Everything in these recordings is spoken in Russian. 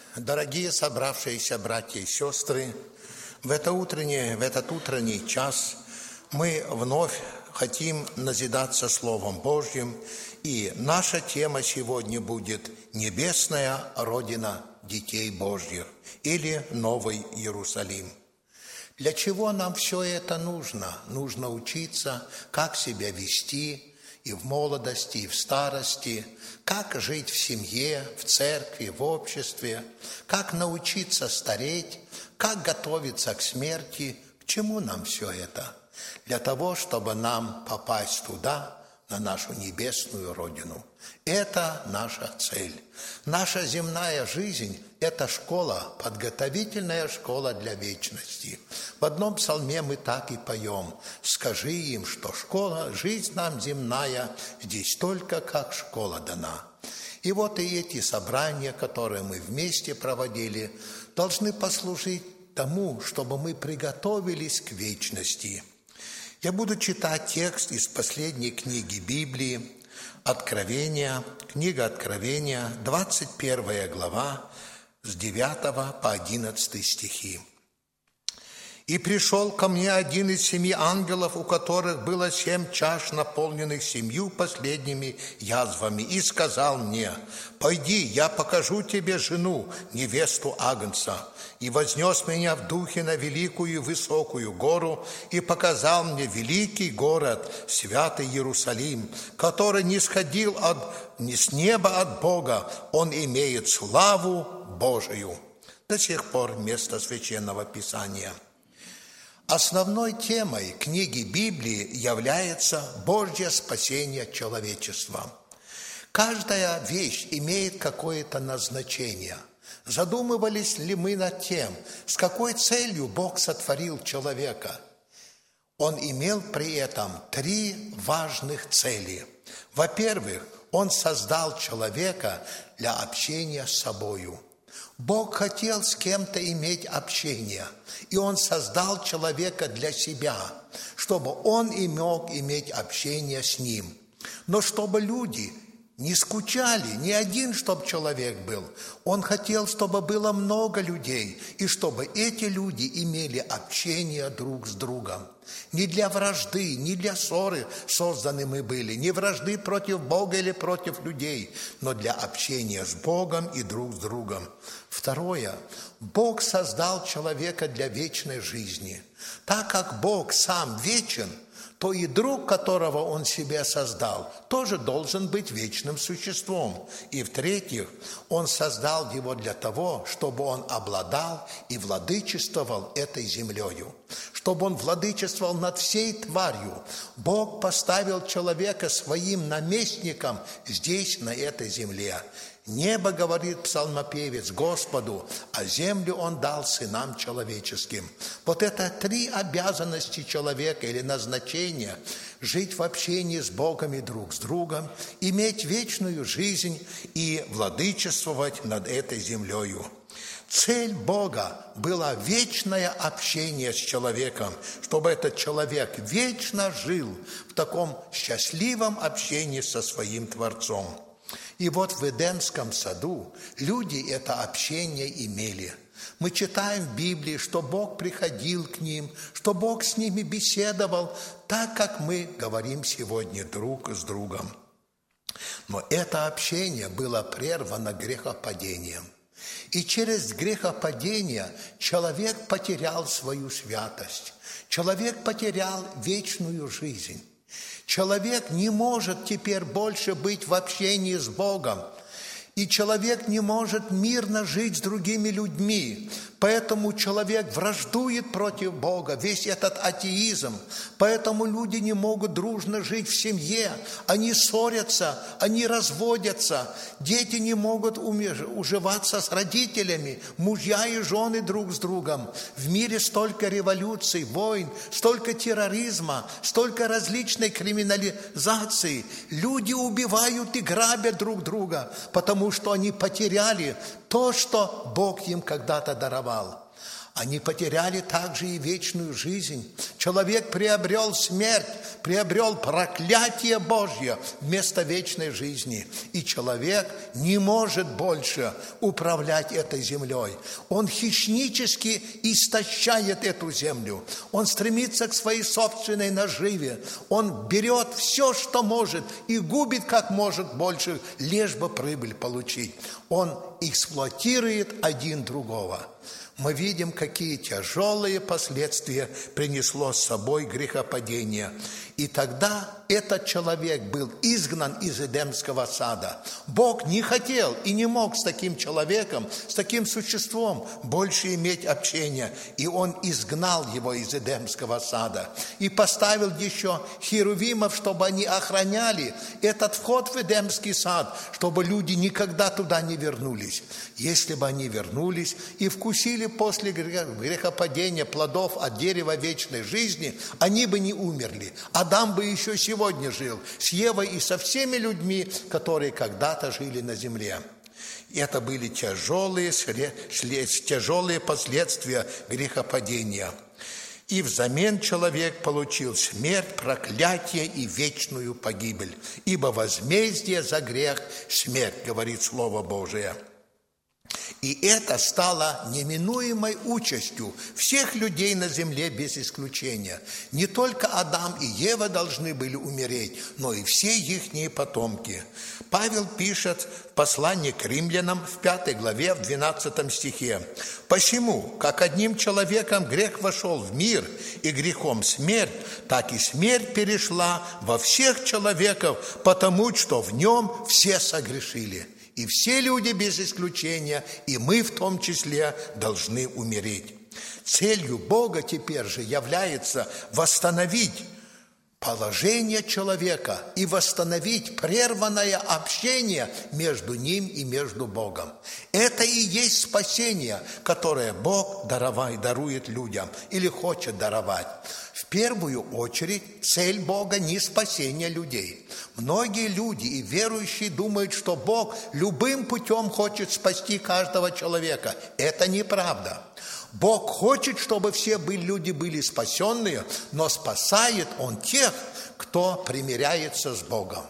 Дорогие собравшиеся братья и сестры, в этот утренний час мы вновь хотим назидаться Словом Божьим, и наша тема сегодня будет «Небесная Родина детей Божьих» или «Новый Иерусалим». Для чего нам все это нужно? Нужно учиться, как себя вести и в молодости, и в старости, как жить в семье, в церкви, в обществе, как научиться стареть, как готовиться к смерти. К чему нам все это? Для того, чтобы нам попасть туда, на нашу небесную Родину. Это наша цель. Наша земная жизнь – это школа, подготовительная школа для вечности. В одном псалме мы так и поем: «Скажи им, что школа, жизнь нам земная, здесь только как школа дана». И вот и эти собрания, которые мы вместе проводили, должны послужить тому, чтобы мы приготовились к вечности. Я буду читать текст из последней книги Библии, Откровения, книга Откровения, 21 глава, с 9 по 11 стихи. «И пришел ко мне один из 7 ангелов, у которых было 7 чаш, наполненных 7 последними язвами, и сказал мне: пойди, я покажу тебе жену, невесту Агнца. И вознес меня в духе на великую и высокую гору, и показал мне великий город, святый Иерусалим, который не сходил с неба от Бога, он имеет славу Божию». До сих пор место Священного Писания. Основной темой книги Библии является Божье спасение человечества. Каждая вещь имеет какое-то назначение. Задумывались ли мы над тем, с какой целью Бог сотворил человека? Он имел при этом 3 важных цели. Во-первых, Он создал человека для общения с собою. Бог хотел с кем-то иметь общение, и Он создал человека для себя, чтобы он и мог иметь общение с Ним. Но чтобы люди не скучали, не один, чтобы человек был. Он хотел, чтобы было много людей, и чтобы эти люди имели общение друг с другом. Не для вражды, не для ссоры созданы мы были, не вражды против Бога или против людей, но для общения с Богом и друг с другом. Второе. Бог создал человека для вечной жизни. Так как Бог сам вечен, то и друг, которого Он себе создал, тоже должен быть вечным существом. И в-третьих, Он создал его для того, чтобы он обладал и владычествовал этой землею, чтобы он владычествовал над всей тварью. Бог поставил человека своим наместником здесь, на этой земле. «Небо, — говорит псалмопевец, — Господу, а землю Он дал сынам человеческим». Вот это 3 обязанности человека или назначения: жить в общении с Богом и друг с другом, иметь вечную жизнь и владычествовать над этой землею. Цель Бога была вечное общение с человеком, чтобы этот человек вечно жил в таком счастливом общении со своим Творцом. И вот в Эдемском саду люди это общение имели. Мы читаем в Библии, что Бог приходил к ним, что Бог с ними беседовал, так как мы говорим сегодня друг с другом. Но это общение было прервано грехопадением. И через грехопадение человек потерял свою святость, человек потерял вечную жизнь. Человек не может теперь больше быть в общении с Богом, и человек не может мирно жить с другими людьми. Поэтому человек враждует против Бога, весь этот атеизм. Поэтому люди не могут дружно жить в семье. Они ссорятся, они разводятся. Дети не могут уживаться с родителями, мужья и жены друг с другом. В мире столько революций, войн, столько терроризма, столько различной криминализации. Люди убивают и грабят друг друга, потому что они потеряли то, что Бог им когда-то даровал. они потеряли также и вечную жизнь. Человек приобрел смерть, приобрел проклятие Божье вместо вечной жизни. И человек не может больше управлять этой землей. Он хищнически истощает эту землю. Он стремится к своей собственной наживе. Он берет все, что может, и губит как может больше, лишь бы прибыль получить. Он эксплуатирует один другого. Мы видим, какие тяжелые последствия принесло с собой грехопадение. И тогда этот человек был изгнан из Эдемского сада. Бог не хотел и не мог с таким человеком, с таким существом больше иметь общения. И Он изгнал его из Эдемского сада. И поставил еще херувимов, чтобы они охраняли этот вход в Эдемский сад, чтобы люди никогда туда не вернулись. Если бы они вернулись и вкусили после грехопадения плодов от дерева вечной жизни, они бы не умерли. Адам бы еще сегодня жил с Евой и со всеми людьми, которые когда-то жили на земле. И это были тяжелые последствия грехопадения. И взамен человек получил смерть, проклятие и вечную погибель. Ибо возмездие за грех – смерть, говорит Слово Божие. И это стало неминуемой участью всех людей на земле без исключения. Не только Адам и Ева должны были умереть, но и все ихние потомки. Павел пишет в послании к римлянам в 5 главе, в 12 стихе. «Посему, как одним человеком грех вошел в мир, и грехом смерть, так и смерть перешла во всех человеков, потому что в нем все согрешили». И все люди без исключения, и мы в том числе, должны умереть. Целью Бога теперь же является восстановить положение человека и восстановить прерванное общение между ним и между Богом. Это и есть спасение, которое Бог дарует людям или хочет даровать. В первую очередь цель Бога не спасение людей. Многие люди и верующие думают, что Бог любым путем хочет спасти каждого человека. Это неправда. Бог хочет, чтобы все люди были спасенные, но спасает Он тех, кто примиряется с Богом.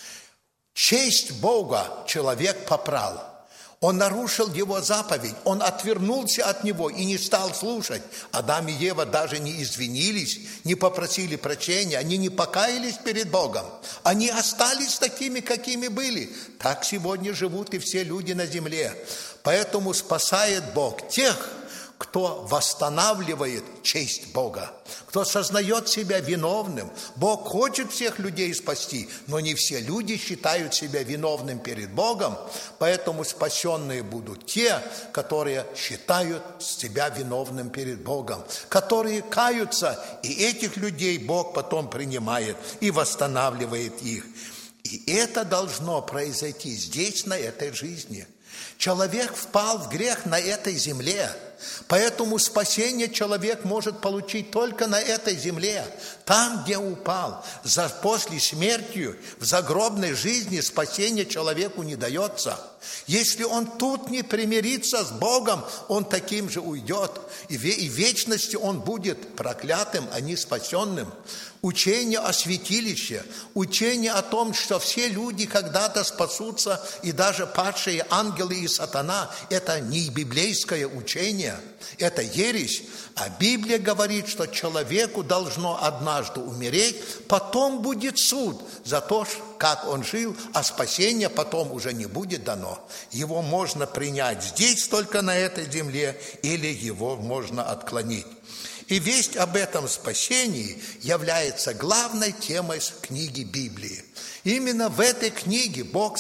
Честь Бога человек попрал. Он нарушил Его заповедь, он отвернулся от Него и не стал слушать. Адам и Ева даже не извинились, не попросили прощения, они не покаялись перед Богом. Они остались такими, какими были. Так сегодня живут и все люди на земле. Поэтому спасает Бог тех, кто восстанавливает честь Бога, кто сознает себя виновным. Бог хочет всех людей спасти, но не все люди считают себя виновным перед Богом, поэтому спасенные будут те, которые считают себя виновным перед Богом, которые каются, и этих людей Бог потом принимает и восстанавливает их. И это должно произойти здесь, на этой жизни. Человек впал в грех на этой земле, поэтому спасение человек может получить только на этой земле, там, где упал. После смерти, в загробной жизни спасение человеку не дается. Если он тут не примирится с Богом, он таким же уйдет, и в вечности он будет проклятым, а не спасенным. Учение о святилище, учение о том, что все люди когда-то спасутся, и даже падшие ангелы и сатана, это не библейское учение, это ересь. А Библия говорит, что человеку должно однажды умереть, потом будет суд за то, как он жил, а спасение потом уже не будет дано. Его можно принять здесь, только на этой земле, или его можно отклонить. И весть об этом спасении является главной темой книги Библии. Именно в этой книге Бог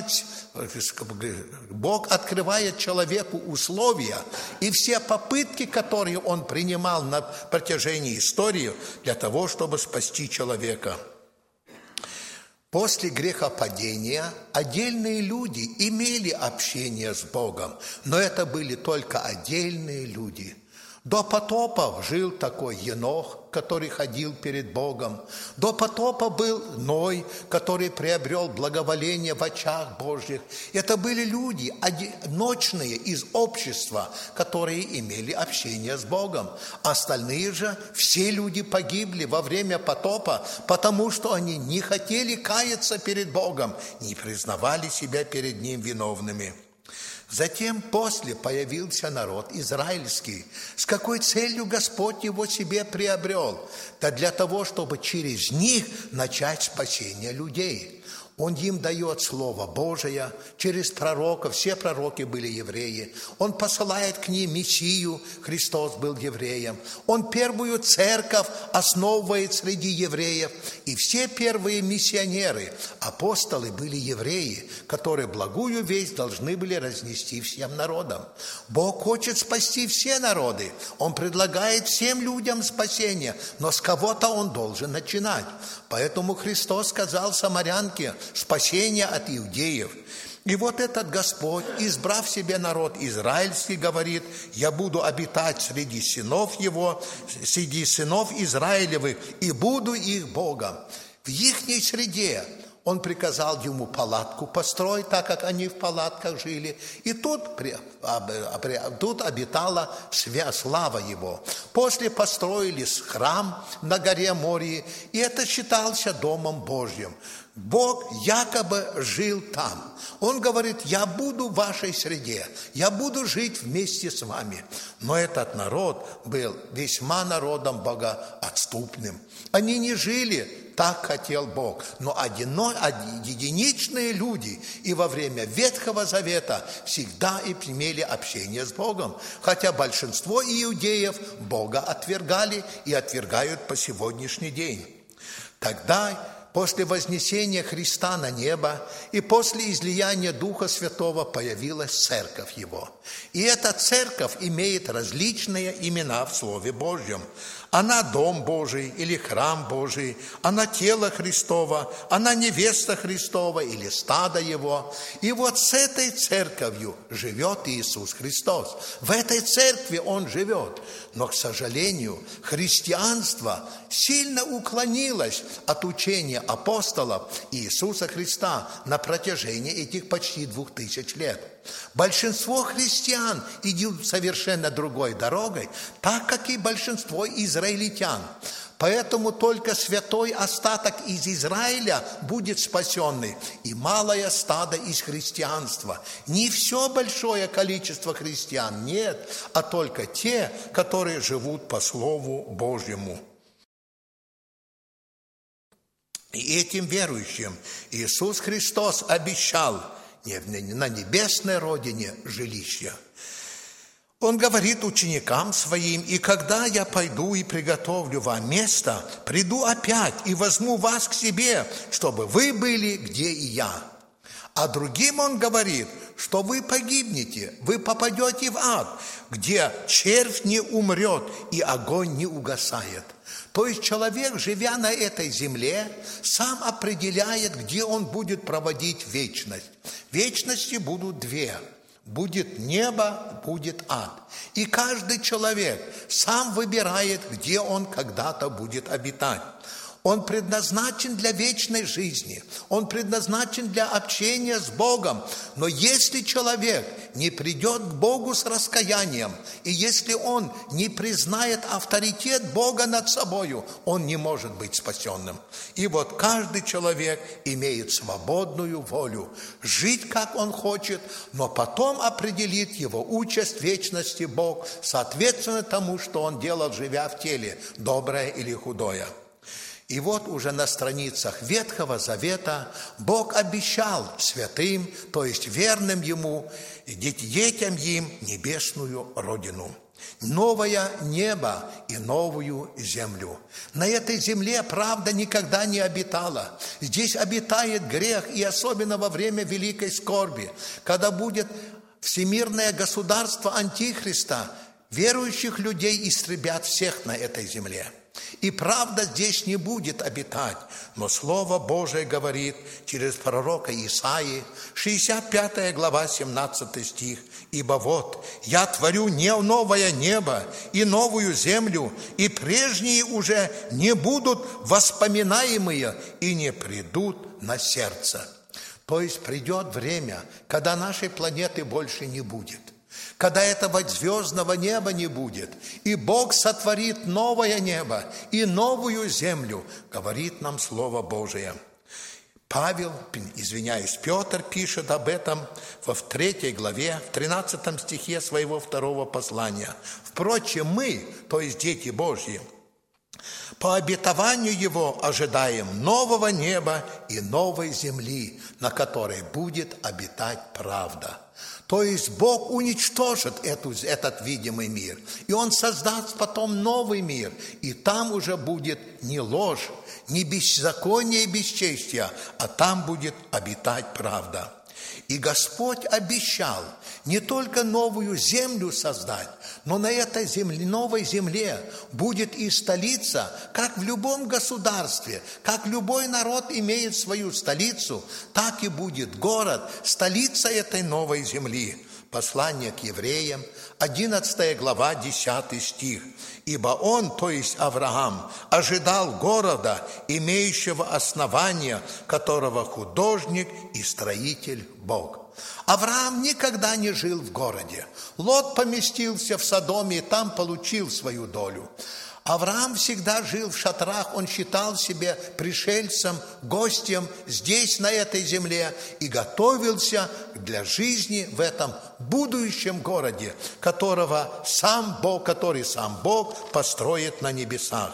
открывает человеку условия и все попытки, которые Он принимал на протяжении истории для того, чтобы спасти человека. После грехопадения отдельные люди имели общение с Богом, но это были только отдельные люди. До потопа жил такой Енох, который ходил перед Богом. До потопа был Ной, который приобрел благоволение в очах Божьих. Это были люди одиночные из общества, которые имели общение с Богом. Остальные же, все люди погибли во время потопа, потому что они не хотели каяться перед Богом, не признавали себя перед Ним виновными. Затем после появился народ израильский. С какой целью Господь его себе приобрел? Да для того, чтобы через них начать спасение людей. Он им дает Слово Божие через пророков. Все пророки были евреи. Он посылает к ним Мессию. Христос был евреем. Он первую церковь основывает среди евреев. И все первые миссионеры, апостолы, были евреи, которые благую весть должны были разнести всем народам. Бог хочет спасти все народы. Он предлагает всем людям спасение. Но с кого-то Он должен начинать. Поэтому Христос сказал самарянке: спасение от иудеев. И вот этот Господь, избрав себе народ израильский, говорит: я буду обитать среди сынов его, среди сынов Израилевых, и буду их Богом. В ихней среде Он приказал ему палатку построить, так как они в палатках жили. И тут обитала слава его. После построили храм на горе Мории, и это считался Домом Божьим. Бог якобы жил там. Он говорит: я буду в вашей среде, я буду жить вместе с вами. Но этот народ был весьма народом богоотступным. Они не жили так хотел Бог. Но единичные люди и во время Ветхого Завета всегда имели общение с Богом. Хотя большинство иудеев Бога отвергали и отвергают по сегодняшний день. Тогда, после вознесения Христа на небо и после излияния Духа Святого, появилась церковь Его. И эта церковь имеет различные имена в Слове Божьем. Она Дом Божий или Храм Божий, она тело Христово, она невеста Христова или стадо Его. И вот с этой церковью живет Иисус Христос. В этой церкви Он живет. Но, к сожалению, христианство сильно уклонилось от учения апостолов Иисуса Христа на протяжении этих почти 2000 лет. Большинство христиан идут совершенно другой дорогой, так как и большинство израильтян. Поэтому только святой остаток из Израиля будет спасенный, и малое стадо из христианства. Не все большое количество христиан, нет, а только те, которые живут по Слову Божьему. И этим верующим Иисус Христос обещал на небесной родине жилище. Он говорит ученикам своим: и когда я пойду и приготовлю вам место, приду опять и возьму вас к себе, чтобы вы были, где и я. А другим Он говорит, что вы погибнете, вы попадете в ад, где червь не умрет и огонь не угасает. То есть человек, живя на этой земле, сам определяет, где он будет проводить вечность. Вечности будут две. Будет небо, будет ад. И каждый человек сам выбирает, где он когда-то будет обитать. Он предназначен для вечной жизни, он предназначен для общения с Богом. Но если человек не придет к Богу с раскаянием, и если он не признает авторитет Бога над собою, он не может быть спасенным. И вот каждый человек имеет свободную волю жить, как он хочет, но потом определит его участь в вечности Бог, соответственно тому, что он делал, живя в теле, доброе или худое. И вот уже на страницах Ветхого Завета Бог обещал святым, то есть верным Ему, детям им небесную родину. Новое небо и новую землю. На этой земле правда никогда не обитала. Здесь обитает грех, и особенно во время великой скорби, когда будет всемирное государство Антихриста, верующих людей истребят всех на этой земле. И правда здесь не будет обитать, но Слово Божие говорит через пророка Исаии, 65 глава, 17 стих: «Ибо вот я творю не новое небо и новую землю, и прежние уже не будут воспоминаемые и не придут на сердце». То есть придет время, когда нашей планеты больше не будет, когда этого звездного неба не будет, и Бог сотворит новое небо и новую землю, говорит нам Слово Божие. Петр пишет об этом во 3 главе, в 13 стихе своего 2 послания. «Впрочем, мы, то есть дети Божьи, по обетованию Его ожидаем нового неба и новой земли, на которой будет обитать правда». То есть Бог уничтожит этот видимый мир, и Он создаст потом новый мир, и там уже будет не ложь, не беззаконие и бесчестие, а там будет обитать правда. И Господь обещал не только новую землю создать, но на этой новой земле будет и столица, как в любом государстве, как любой народ имеет свою столицу, так и будет город, столица этой новой земли. Послание к евреям, 11 глава, 10 стих. «Ибо он, то есть Авраам, ожидал города, имеющего основания, которого художник и строитель Бог». Авраам никогда не жил в городе. Лот поместился в Содоме и там получил свою долю. Авраам всегда жил в шатрах, он считал себя пришельцем, гостем здесь, на этой земле, и готовился для жизни в этом будущем городе, который сам Бог построит на небесах.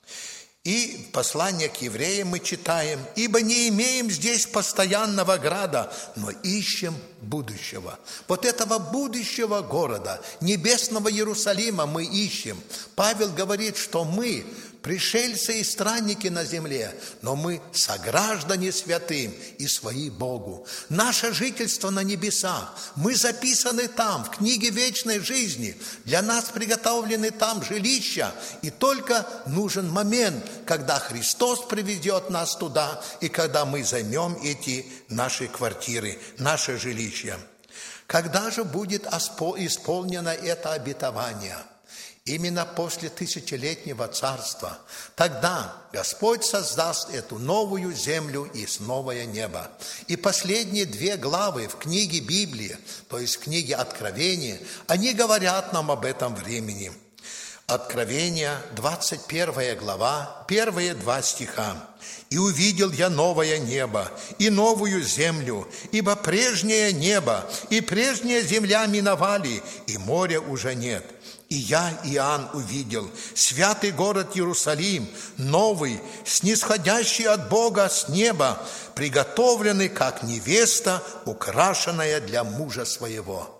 И в послании к евреям мы читаем: «Ибо не имеем здесь постоянного града, но ищем будущего». Вот этого будущего города, небесного Иерусалима мы ищем. Павел говорит, что мы пришельцы и странники на земле, но мы сограждане святым и свои Богу. Наше жительство на небесах, мы записаны там, в книге вечной жизни. Для нас приготовлены там жилища, и только нужен момент, когда Христос приведет нас туда, и когда мы займем эти наши квартиры, наше жилище. Когда же будет исполнено это обетование? Именно после тысячелетнего царства. Тогда Господь создаст эту новую землю и новое небо. И последние 2 главы в книге Библии, то есть в книге Откровения, они говорят нам об этом времени. Откровение, 21 глава, первые 2 стиха. «И увидел я новое небо и новую землю, ибо прежнее небо и прежняя земля миновали, и моря уже нет. И я, Иоанн, увидел святый город Иерусалим, новый, снисходящий от Бога с неба, приготовленный, как невеста, украшенная для мужа своего».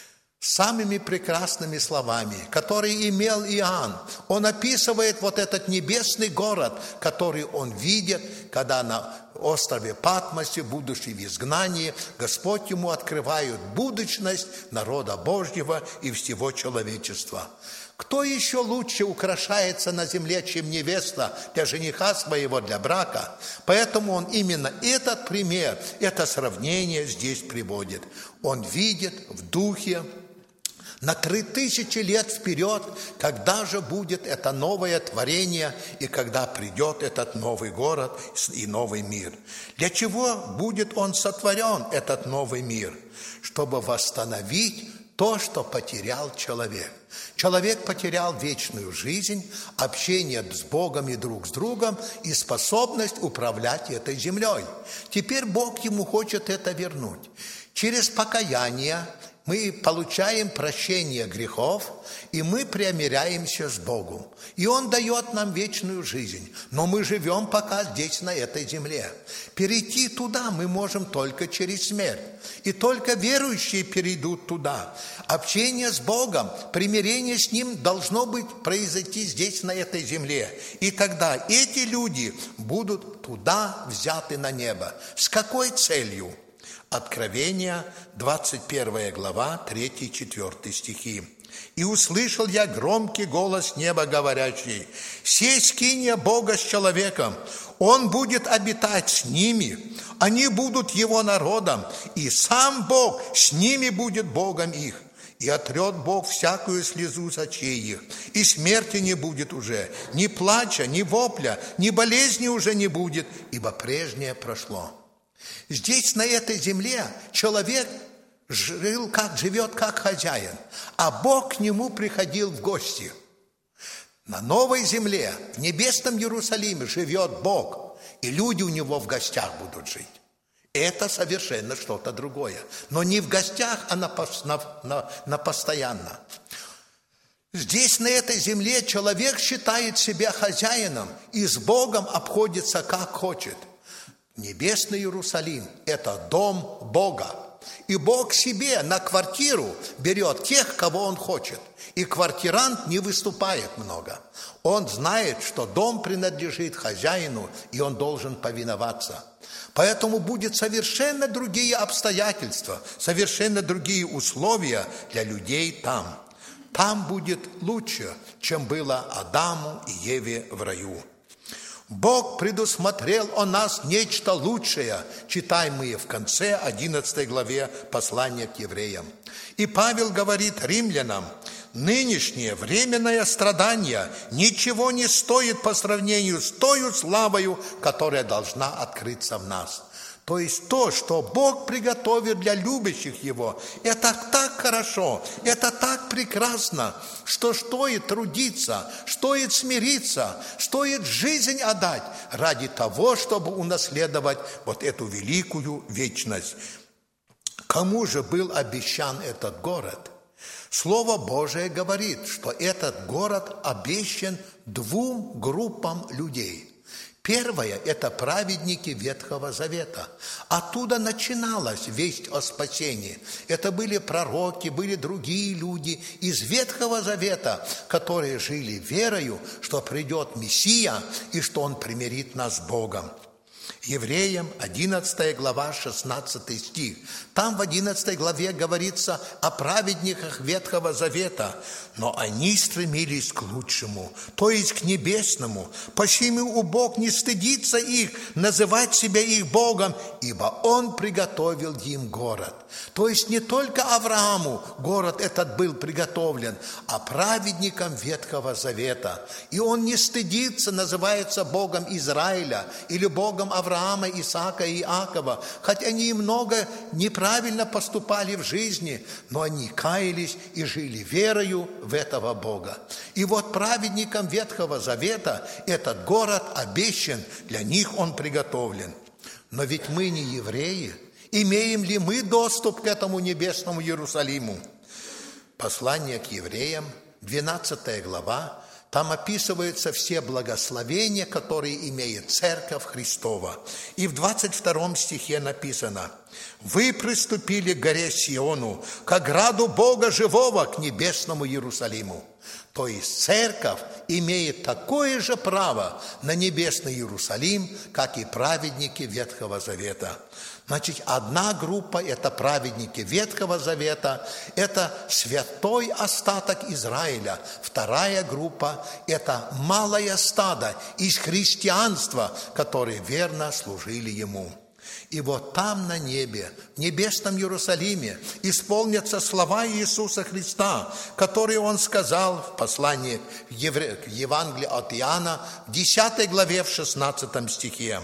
Самыми прекрасными словами, которые имел Иоанн, он описывает вот этот небесный город, который он видит, когда на острове Патмосе, будучи в изгнании, Господь ему открывает будущность народа Божьего и всего человечества. Кто еще лучше украшается на земле, чем невеста для жениха своего, для брака? Поэтому он именно этот пример, это сравнение здесь приводит. Он видит в духе на 3000 лет вперед, когда же будет это новое творение и когда придет этот новый город и новый мир. Для чего будет он сотворен, этот новый мир? Чтобы восстановить то, что потерял человек. Человек потерял вечную жизнь, общение с Богом и друг с другом и способность управлять этой землей. Теперь Бог ему хочет это вернуть. Через покаяние мы получаем прощение грехов, и мы примиряемся с Богом. И Он дает нам вечную жизнь, но мы живем пока здесь, на этой земле. Перейти туда мы можем только через смерть. И только верующие перейдут туда. Общение с Богом, примирение с Ним должно произойти здесь, на этой земле. И тогда эти люди будут туда взяты на небо. С какой целью? Откровение, 21 глава, 3-4 стихи. И услышал я громкий голос неба, говорящий: «Сей скиния Бога с человеком, Он будет обитать с ними, они будут Его народом, и сам Бог с ними будет Богом их. И отрет Бог всякую слезу с очей их, и смерти не будет уже, ни плача, ни вопля, ни болезни уже не будет, ибо прежнее прошло». Здесь, на этой земле, человек живет как хозяин, а Бог к нему приходил в гости. На новой земле, в небесном Иерусалиме живет Бог, и люди у него в гостях будут жить. Это совершенно что-то другое. Но не в гостях, а на постоянно. Здесь, на этой земле, человек считает себя хозяином и с Богом обходится как хочет. Небесный Иерусалим – это дом Бога. И Бог себе на квартиру берет тех, кого Он хочет. И квартирант не выступает много. Он знает, что дом принадлежит хозяину, и он должен повиноваться. Поэтому будут совершенно другие обстоятельства, совершенно другие условия для людей там. Там будет лучше, чем было Адаму и Еве в раю. Бог предусмотрел о нас нечто лучшее, читаем мы в конце 11 главе послания к евреям. И Павел говорит римлянам: «Нынешнее временное страдание ничего не стоит по сравнению с той славою, которая должна открыться в нас». То есть то, что Бог приготовил для любящих Его, это так хорошо, это так прекрасно, что стоит трудиться, стоит смириться, стоит жизнь отдать ради того, чтобы унаследовать вот эту великую вечность. Кому же был обещан этот город? Слово Божие говорит, что этот город обещан двум группам людей. Первое – это праведники Ветхого Завета. Оттуда начиналась весть о спасении. Это были пророки, были другие люди из Ветхого Завета, которые жили верою, что придет Мессия и что Он примирит нас с Богом. Евреям 11 глава 16 стих. Там в 11 главе говорится о праведниках Ветхого Завета, но они стремились к лучшему, то есть к небесному. Посему Бог не стыдится их называть себя их Богом, ибо Он приготовил им город. То есть не только Аврааму город этот был приготовлен, а праведникам Ветхого Завета. И Он не стыдится, называется Богом Израиля или Богом Авраама, Исаака и Иакова, хотя они много неправильно поступали в жизни, но они каялись и жили верою в этого Бога. И вот праведникам Ветхого Завета этот город обещан, для них он приготовлен. Но ведь мы не евреи. Имеем ли мы доступ к этому небесному Иерусалиму? Послание к евреям, 12 глава, там описываются все благословения, которые имеет Церковь Христова. И в 22 стихе написано: «Вы приступили к горе Сиону, к ограду Бога живого, к небесному Иерусалиму». То есть Церковь имеет такое же право на небесный Иерусалим, как и праведники Ветхого Завета. Значит, одна группа – это праведники Ветхого Завета, это святой остаток Израиля. Вторая группа – это малое стадо из христианства, которые верно служили Ему. И вот там на небе, в небесном Иерусалиме, исполнятся слова Иисуса Христа, которые Он сказал в послании к Евангелию от Иоанна, в 10 главе, в 16 стихе.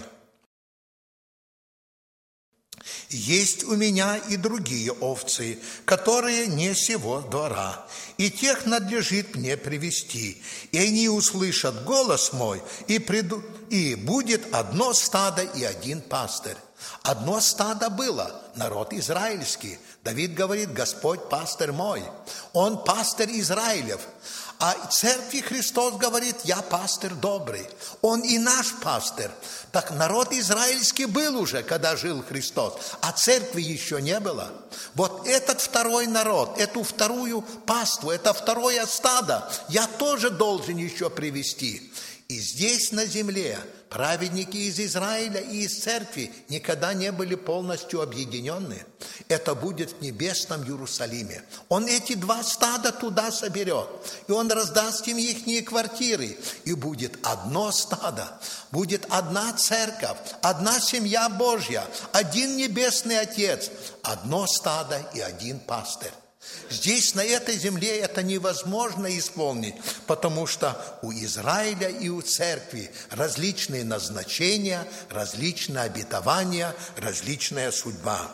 «Есть у меня и другие овцы, которые не сего двора, и тех надлежит мне привести, и они услышат голос мой, и будет одно стадо и один пастырь». Одно стадо было, народ израильский. Давид говорит: «Господь пастырь мой». Он пастырь Израилев. А Церкви Христос говорит: «Я пастырь добрый». Он и наш пастырь. Так народ израильский был уже, когда жил Христос, а церкви еще не было. Вот этот второй народ, эту вторую паству, это второе стадо я тоже должен еще привести. И здесь, на земле, праведники из Израиля и из церкви никогда не были полностью объединены. Это будет в небесном Иерусалиме. Он эти 2 стада туда соберет, и Он раздаст им ихние квартиры, и будет одно стадо, будет одна церковь, одна семья Божья, один небесный Отец, одно стадо и один пастырь. Здесь, на этой земле, это невозможно исполнить, потому что у Израиля и у церкви различные назначения, различные обетования, различная судьба.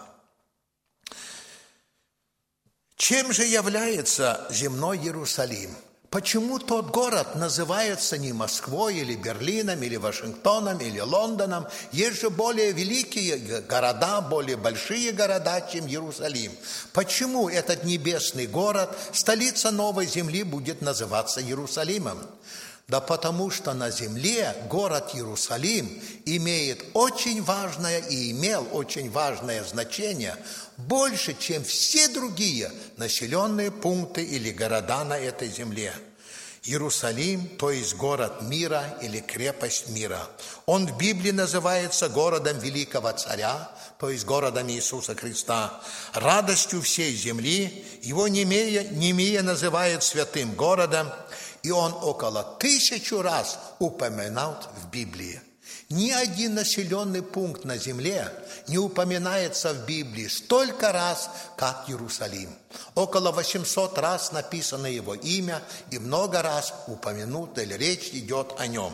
Чем же является земной Иерусалим? Почему тот город называется не Москвой, или Берлином, или Вашингтоном, или Лондоном? Есть же более великие города, более большие города, чем Иерусалим. Почему этот небесный город, столица новой земли, будет называться Иерусалимом? Да потому что на земле город Иерусалим имеет очень важное и имел очень важное значение, больше, чем все другие населенные пункты или города на этой земле. Иерусалим, то есть город мира или крепость мира. Он в Библии называется городом великого царя, то есть городом Иисуса Христа. Радостью всей земли его Немия называет святым городом, и он около 1000 раз упоминат в Библии. Ни один населенный пункт на земле не упоминается в Библии столько раз, как Иерусалим. Около 800 раз написано его имя, и много раз упомянуто или речь идет о нем.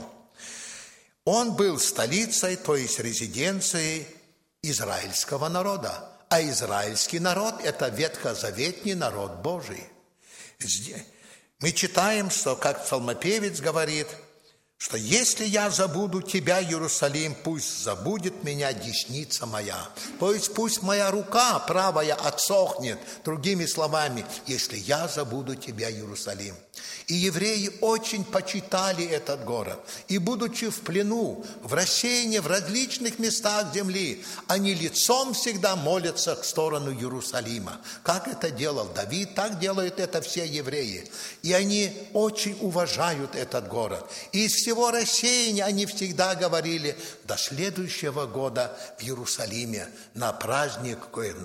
Он был столицей, то есть резиденцией израильского народа. А израильский народ – это ветхозаветний народ Божий. Мы читаем, что, как псалмопевец говорит, что если я забуду тебя, Иерусалим, пусть забудет меня десница моя. То есть пусть моя рука правая отсохнет, другими словами, если я забуду тебя, Иерусалим. И евреи очень почитали этот город. И будучи в плену, в рассеянии, в различных местах земли, они лицом всегда молятся в сторону Иерусалима. Как это делал Давид, так делают это все евреи. И они очень уважают этот город. И из всего рассеяния они всегда говорили: до следующего года в Иерусалиме на праздник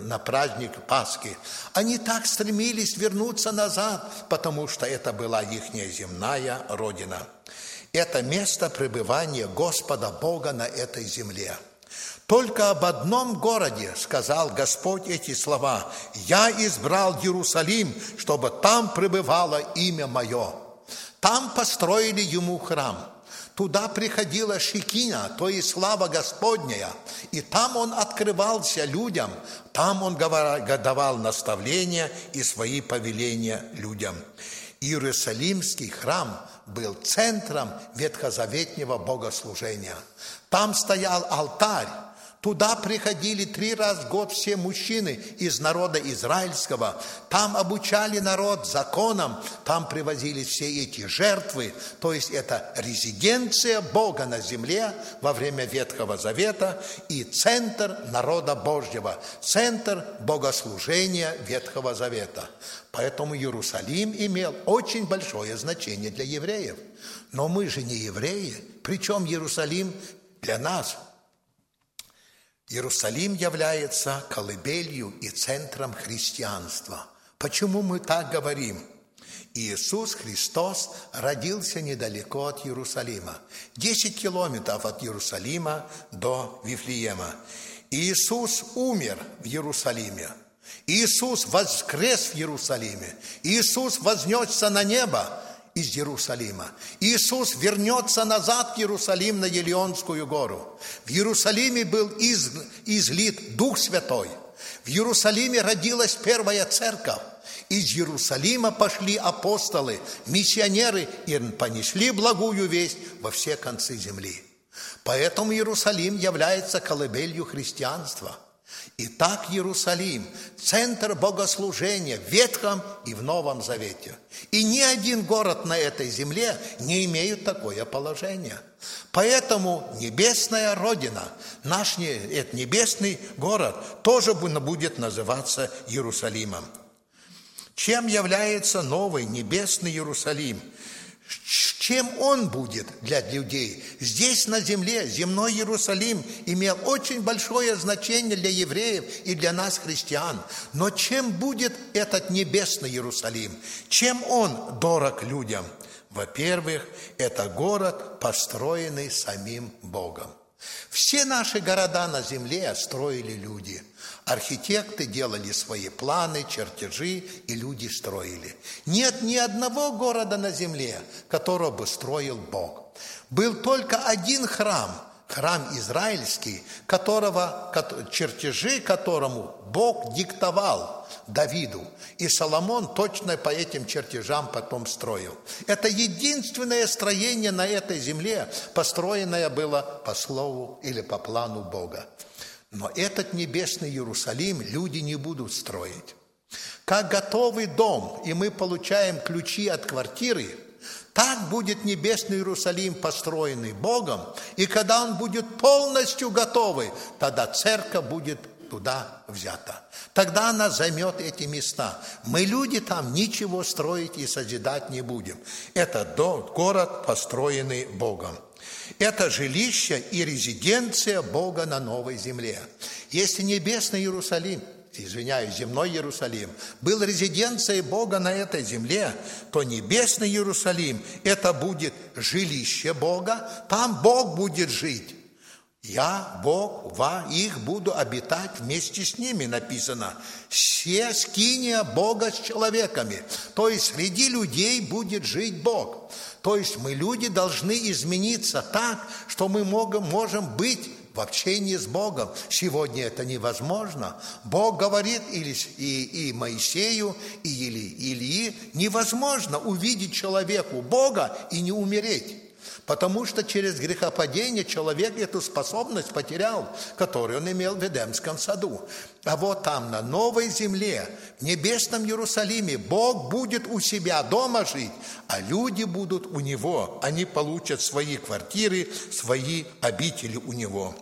Пасхи. Они так стремились вернуться назад, потому что это была ихняя земная родина. Это место пребывания Господа Бога на этой земле. Только об одном городе сказал Господь эти слова: «Я избрал Иерусалим, чтобы там пребывало имя Мое». Там построили Ему храм. Туда приходила Шекина, то есть слава Господня, и там Он открывался людям, там Он давал наставления и свои повеления людям. Иерусалимский храм был центром ветхозаветнего богослужения. Там стоял алтарь. Туда приходили 3 раза в год все мужчины из народа израильского. Там обучали народ законам, там привозили все эти жертвы. То есть это резиденция Бога на земле во время Ветхого Завета и центр народа Божьего, центр богослужения Ветхого Завета. Поэтому Иерусалим имел очень большое значение для евреев. Но мы же не евреи. Причем Иерусалим для нас? Иерусалим является колыбелью и центром христианства. Почему мы так говорим? Иисус Христос родился недалеко от Иерусалима. 10 километров от Иерусалима до Вифлеема. Иисус умер в Иерусалиме. Иисус воскрес в Иерусалиме. Иисус вознесся на небо из Иерусалима. Иисус вернется назад в Иерусалим на Елеонскую гору. В Иерусалиме был излит Дух Святой. В Иерусалиме родилась первая церковь. Из Иерусалима пошли апостолы, миссионеры и понесли благую весть во все концы земли. Поэтому Иерусалим является колыбелью христианства. Итак, Иерусалим – центр богослужения в Ветхом и в Новом Завете. И ни один город на этой земле не имеет такое положение. Поэтому небесная Родина, наш небесный город, тоже будет называться Иерусалимом. Чем является новый небесный Иерусалим? Чем он будет для людей? Здесь на земле земной Иерусалим имел очень большое значение для евреев и для нас, христиан. Но чем будет этот небесный Иерусалим? Чем он дорог людям? Во-первых, это город, построенный самим Богом. Все наши города на земле строили люди. Архитекты делали свои планы, чертежи, и люди строили. Нет ни одного города на земле, которого бы строил Бог. Был только один храм, храм израильский, чертежи которому Бог диктовал Давиду. И Соломон точно по этим чертежам потом строил. Это единственное строение на этой земле, построенное было по слову или по плану Бога. Но этот небесный Иерусалим люди не будут строить. Как готовый дом, и мы получаем ключи от квартиры, так будет небесный Иерусалим, построенный Богом, и когда он будет полностью готовый, тогда церковь будет туда взята. Тогда она займет эти места. Мы, люди, там ничего строить и созидать не будем. Это город, построенный Богом. Это жилище и резиденция Бога на новой земле. Если небесный Иерусалим, земной Иерусалим, был резиденцией Бога на этой земле, то небесный Иерусалим – это будет жилище Бога, там Бог будет жить. Я, Бог, их буду обитать вместе с ними, написано. Все скиния Бога с человеками. То есть среди людей будет жить Бог. То есть мы, люди, должны измениться так, что мы можем быть в общении с Богом. Сегодня это невозможно. Бог говорит и Моисею, и Илии, невозможно увидеть человеку Бога и не умереть. Потому что через грехопадение человек эту способность потерял, которую он имел в Эдемском саду. А вот там, на новой земле, в небесном Иерусалиме, Бог будет у себя дома жить, а люди будут у Него. Они получат свои квартиры, свои обители у Него.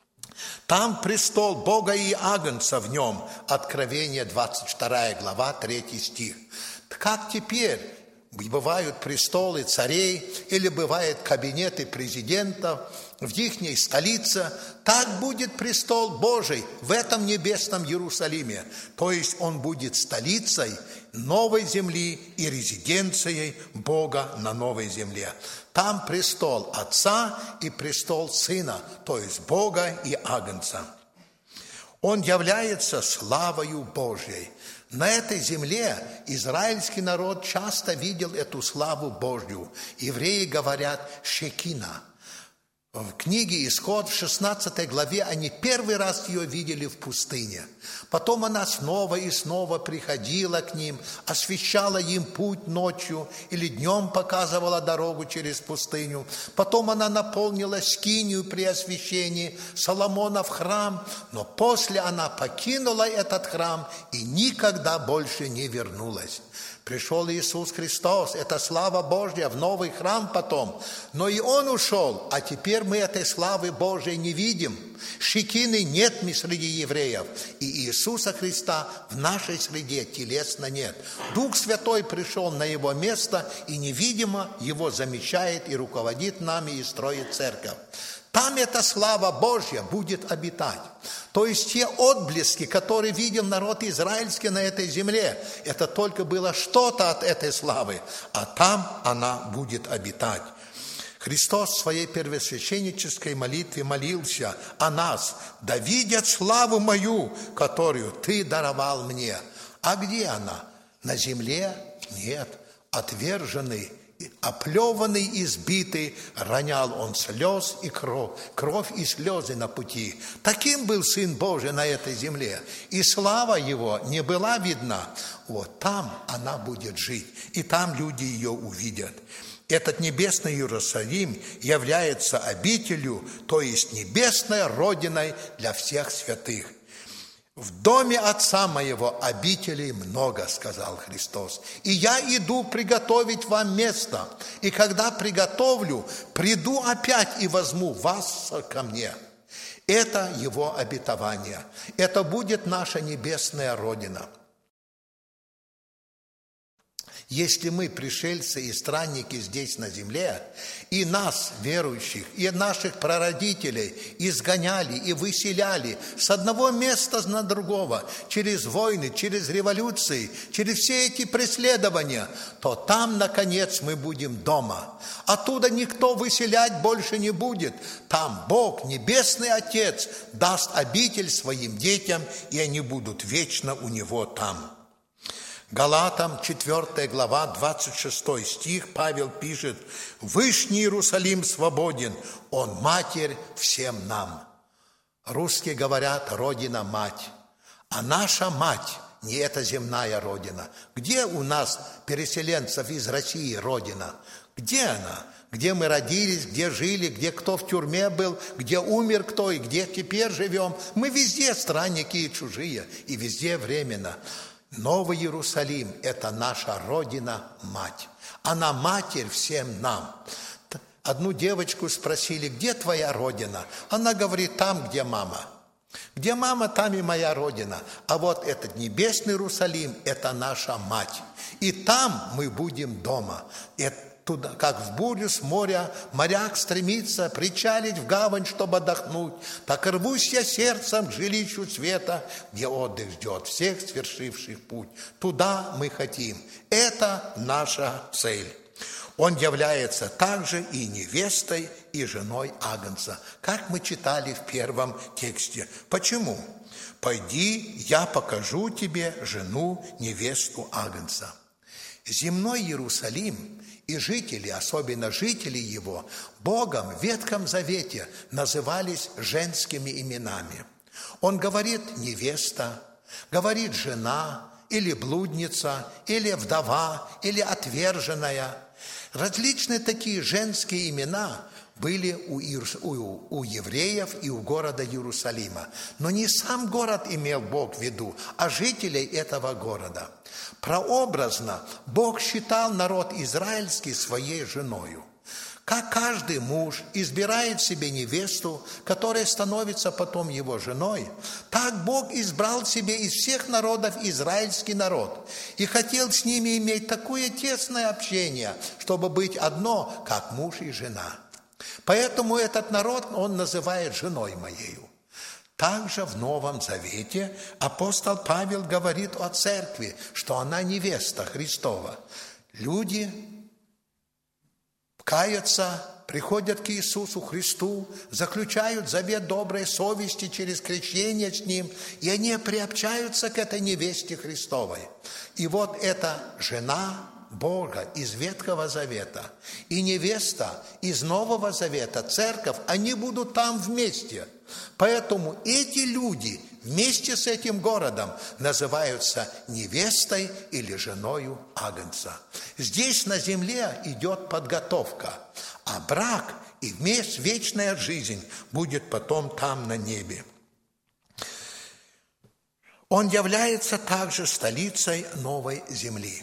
Там престол Бога и Агнца в нем. Откровение 22 глава, 3 стих. Как теперь бывают престолы царей или бывают кабинеты президентов в ихней столице, так будет престол Божий в этом небесном Иерусалиме. То есть он будет столицей новой земли и резиденцией Бога на новой земле. Там престол Отца и престол Сына, то есть Бога и Агнца. Он является славою Божьей. На этой земле израильский народ часто видел эту славу Божью. Евреи говорят «шекина». В книге «Исход» в 16 главе они первый раз ее видели в пустыне. Потом она снова и снова приходила к ним, освещала им путь ночью или днем показывала дорогу через пустыню. Потом она наполнила скинию при освящении, Соломонов храм, но после она покинула этот храм и никогда больше не вернулась. Пришел Иисус Христос, это слава Божья, в новый храм потом. Но и Он ушел, а теперь мы этой славы Божьей не видим. Шекины нет среди евреев, и Иисуса Христа в нашей среде телесно нет. Дух Святой пришел на Его место, и невидимо Его замещает и руководит нами, и строит церковь. Там эта слава Божья будет обитать. То есть те отблески, которые видел народ израильский на этой земле, это только было что-то от этой славы, а там она будет обитать. Христос в своей первосвященнической молитве молился о нас: «Да видят славу мою, которую Ты даровал мне». А где она? На земле? Нет. Отверженный, оплеванный, избитый, ронял он слез и кровь и слезы на пути. Таким был Сын Божий на этой земле, и слава Его не была видна. Вот там она будет жить, и там люди ее увидят. Этот небесный Иерусалим является обителью, то есть небесной родиной для всех святых. «В доме Отца моего обителей много, — сказал Христос, — и я иду приготовить вам место, и когда приготовлю, приду опять и возьму вас ко мне». Это Его обетование, это будет наша небесная родина. Если мы пришельцы и странники здесь на земле, и нас, верующих, и наших прародителей изгоняли и выселяли с одного места на другого, через войны, через революции, через все эти преследования, то там, наконец, мы будем дома. Оттуда никто выселять больше не будет. Там Бог, Небесный Отец, даст обитель своим детям, и они будут вечно у Него там. Галатам 4 глава, 26 стих, Павел пишет: «Вышний Иерусалим свободен, он матерь всем нам». Русские говорят «родина-мать», а наша мать не эта земная родина. Где у нас, переселенцев из России, родина? Где она? Где мы родились, где жили, где кто в тюрьме был, где умер кто и где теперь живем? Мы везде странники и чужие, и везде временно. Новый Иерусалим – это наша Родина-Мать. Она матерь всем нам. Одну девочку спросили: где твоя Родина? Она говорит: там, где мама. Где мама, там и моя Родина. А вот этот небесный Иерусалим – это наша мать. И там мы будем дома. Туда, как в бурю с моря моряк стремится причалить в гавань, чтобы отдохнуть, так и рвусь я сердцем к жилищу света, где отдых ждет всех свершивших путь. Туда мы хотим. Это наша цель. Он является также и невестой, и женой Агнца, как мы читали в первом тексте. Почему? «Пойди, я покажу тебе жену, невесту Агнца». Земной Иерусалим и жители, особенно жители его, Богом в Ветхом Завете назывались женскими именами. Он говорит невеста, говорит жена, или блудница, или вдова, или отверженная. Различные такие женские имена были у евреев и у города Иерусалима. Но не сам город имел Бог в виду, а жителей этого города. Прообразно Бог считал народ израильский своей женою. Как каждый муж избирает себе невесту, которая становится потом его женой, так Бог избрал себе из всех народов израильский народ и хотел с ними иметь такое тесное общение, чтобы быть одно, как муж и жена. Поэтому этот народ он называет женой моею. Также в Новом Завете апостол Павел говорит о церкви, что она невеста Христова. Люди каются, приходят к Иисусу Христу, заключают завет доброй совести через крещение с Ним, и они приобщаются к этой невесте Христовой. И вот эта жена Бога из Ветхого Завета и невеста из Нового Завета, церковь, они будут там вместе. Поэтому эти люди вместе с этим городом называются невестой или женою Агнца. Здесь на земле идет подготовка, а брак и вечная жизнь будет потом там на небе. Он является также столицей новой земли.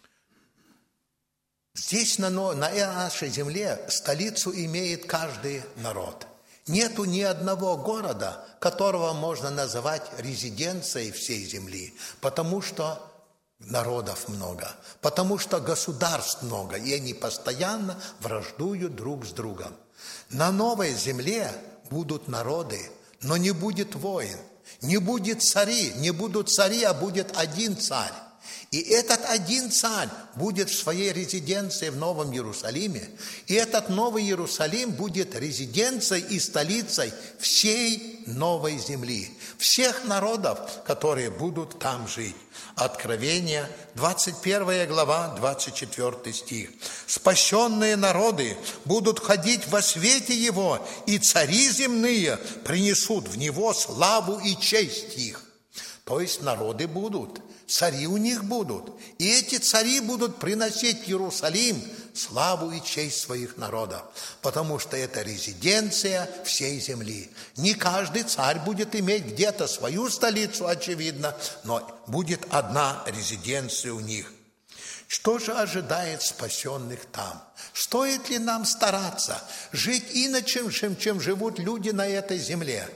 Здесь, на нашей земле, столицу имеет каждый народ. Нету ни одного города, которого можно называть резиденцией всей земли, потому что народов много, потому что государств много, и они постоянно враждуют друг с другом. На новой земле будут народы, но не будет войн, не будет цари, не будут цари, а будет один царь. И этот один царь будет в своей резиденции в Новом Иерусалиме, и этот Новый Иерусалим будет резиденцией и столицей всей новой земли, всех народов, которые будут там жить. Откровение, 21 глава, 24 стих. «Спасенные народы будут ходить во свете Его, и цари земные принесут в Него славу и честь их». То есть народы будут, цари у них будут. И эти цари будут приносить в Иерусалим славу и честь своих народов, потому что это резиденция всей земли. Не каждый царь будет иметь где-то свою столицу, очевидно, но будет одна резиденция у них. Что же ожидает спасенных там? Стоит ли нам стараться жить иначе, чем живут люди на этой земле?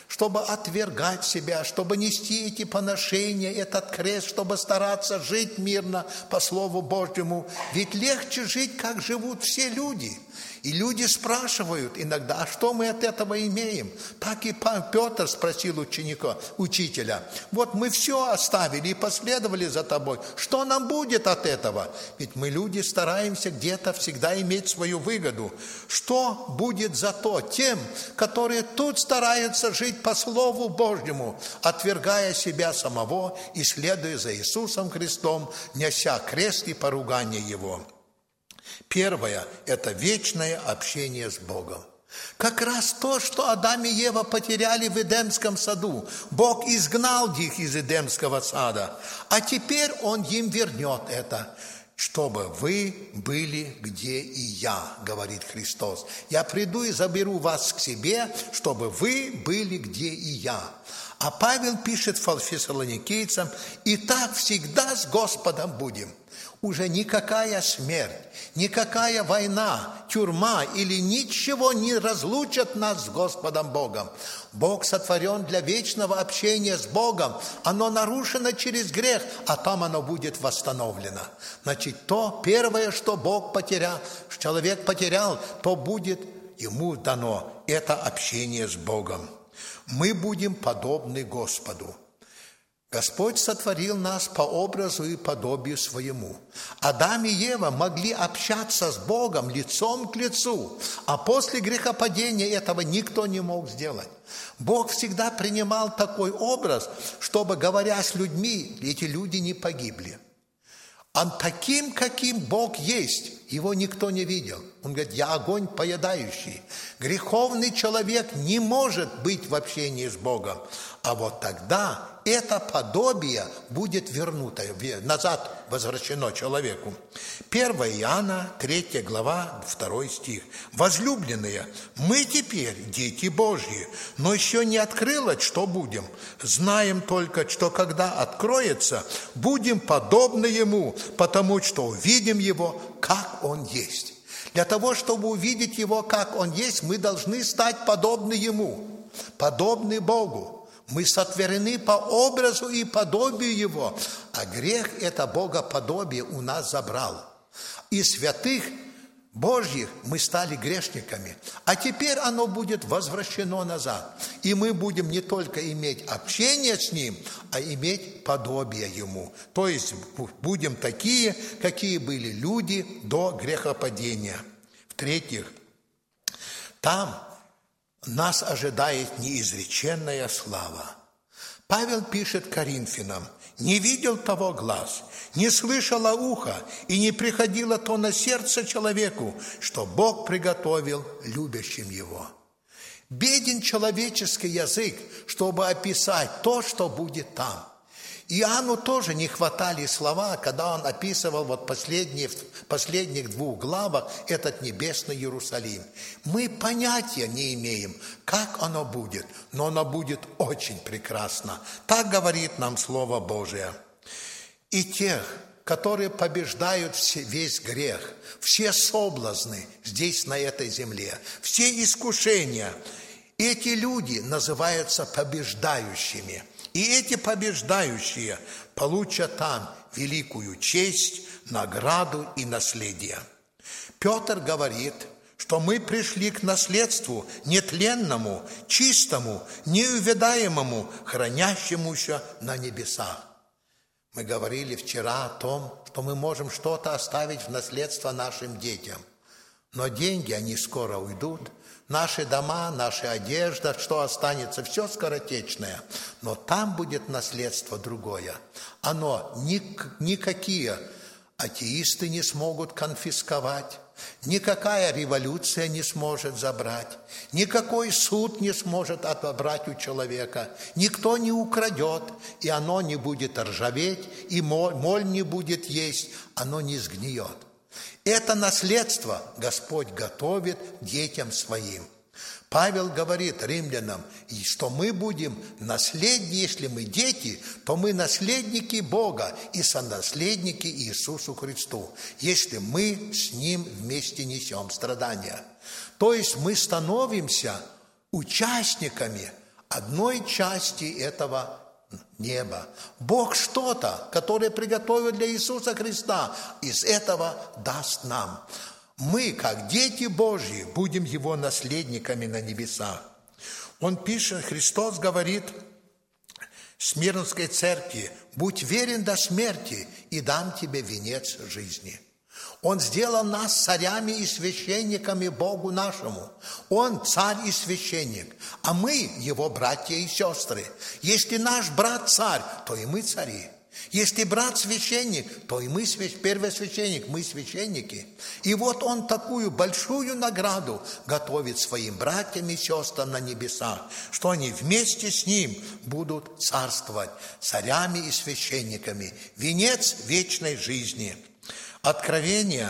чтобы отвергать себя, чтобы нести эти поношения, этот крест, чтобы стараться жить мирно по Слову Божьему. Ведь легче жить, как живут все люди. И люди спрашивают иногда, а что мы от этого имеем? Так и Петр спросил учителя, вот мы все оставили и последовали за тобой. Что нам будет от этого? Ведь мы, люди, стараемся где-то всегда иметь свою выгоду. Что будет зато тем, которые тут стараются жить по Слову Божьему, отвергая себя самого и следуя за Иисусом Христом, неся крест и поругание Его? Первое – это вечное общение с Богом. Как раз то, что Адам и Ева потеряли в Эдемском саду. Бог изгнал их из Эдемского сада, а теперь Он им вернет это. Чтобы вы были, где и я, говорит Христос. Я приду и заберу вас к себе, чтобы вы были, где и я. А Павел пишет фессалоникийцам, и так всегда с Господом будем. Уже никакая смерть, никакая война, тюрьма или ничего не разлучат нас с Господом Богом. Бог сотворен для вечного общения с Богом. Оно нарушено через грех, а там оно будет восстановлено. Значит, то первое, что Бог потерял, человек потерял, то будет ему дано. Это общение с Богом. Мы будем подобны Господу. Господь сотворил нас по образу и подобию своему. Адам и Ева могли общаться с Богом лицом к лицу, а после грехопадения этого никто не мог сделать. Бог всегда принимал такой образ, чтобы, говоря с людьми, эти люди не погибли. А таким, каким Бог есть, его никто не видел. Он говорит, я огонь поедающий. Греховный человек не может быть в общении с Богом. А вот тогда это подобие будет вернуто, назад возвращено человеку. 1 Иоанна, 3 глава, 2 стих. «Возлюбленные, мы теперь дети Божьи, но еще не открылось, что будем. Знаем только, что когда откроется, будем подобны Ему, потому что увидим Его, как Он есть». Для того, чтобы увидеть Его, как Он есть, мы должны стать подобны Ему, подобны Богу. Мы сотворены по образу и подобию Его, а грех это богоподобие у нас забрал. И святых Божьих мы стали грешниками, а теперь оно будет возвращено назад. И мы будем не только иметь общение с Ним, а иметь подобие Ему. То есть будем такие, какие были люди до грехопадения. В-третьих, там нас ожидает неизреченная слава. Павел пишет Коринфянам, «Не видел того глаз, не слышало ухо, и не приходило то на сердце человеку, что Бог приготовил любящим Его». Беден человеческий язык, чтобы описать то, что будет там. Иоанну тоже не хватали слова, когда он описывал в последних 2 главах этот небесный Иерусалим. Мы понятия не имеем, как оно будет, но оно будет очень прекрасно. Так говорит нам Слово Божие. И тех, которые побеждают весь грех, все соблазны здесь, на этой земле, все искушения, эти люди называются побеждающими. И эти побеждающие получат там великую честь, награду и наследие. Петр говорит, что мы пришли к наследству нетленному, чистому, неувядаемому, хранящемуся на небесах. Мы говорили вчера о том, что мы можем что-то оставить в наследство нашим детям. Но деньги, они скоро уйдут. Наши дома, наша одежда, что останется, все скоротечное. Но там будет наследство другое. Оно никакие атеисты не смогут конфисковать, никакая революция не сможет забрать, никакой суд не сможет отобрать у человека, никто не украдет, и оно не будет ржаветь, и моль не будет есть, оно не сгниет. Это наследство Господь готовит детям своим. Павел говорит римлянам, что мы будем наследники, если мы дети, то мы наследники Бога и сонаследники Иисусу Христу, если мы с Ним вместе несем страдания. То есть мы становимся участниками одной части этого неба. Бог что-то, которое приготовил для Иисуса Христа, из этого даст нам. Мы, как дети Божьи, будем Его наследниками на небесах. Он пишет, Христос говорит Смирнской церкви: «Будь верен до смерти, и дам тебе венец жизни». Он сделал нас царями и священниками Богу нашему. Он царь и священник, а мы его братья и сестры. Если наш брат царь, то и мы цари. Если брат священник, то и мы первосвященник, мы священники. И вот он такую большую награду готовит своим братьям и сестрам на небесах, что они вместе с ним будут царствовать царями и священниками. Венец вечной жизни. Откровение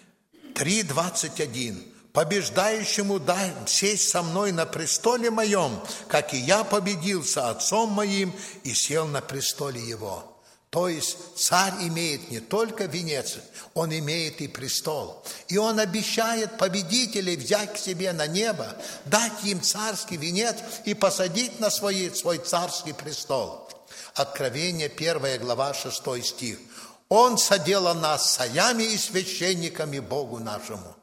3:21. «Побеждающему дай сесть со мной на престоле моем, как и я победил со отцом моим и сел на престоле его». То есть царь имеет не только венец, он имеет и престол. И он обещает победителей взять к себе на небо, дать им царский венец и посадить на свой царский престол. Откровение 1 глава 6 стих. Он соделал нас царями и священниками Богу нашему.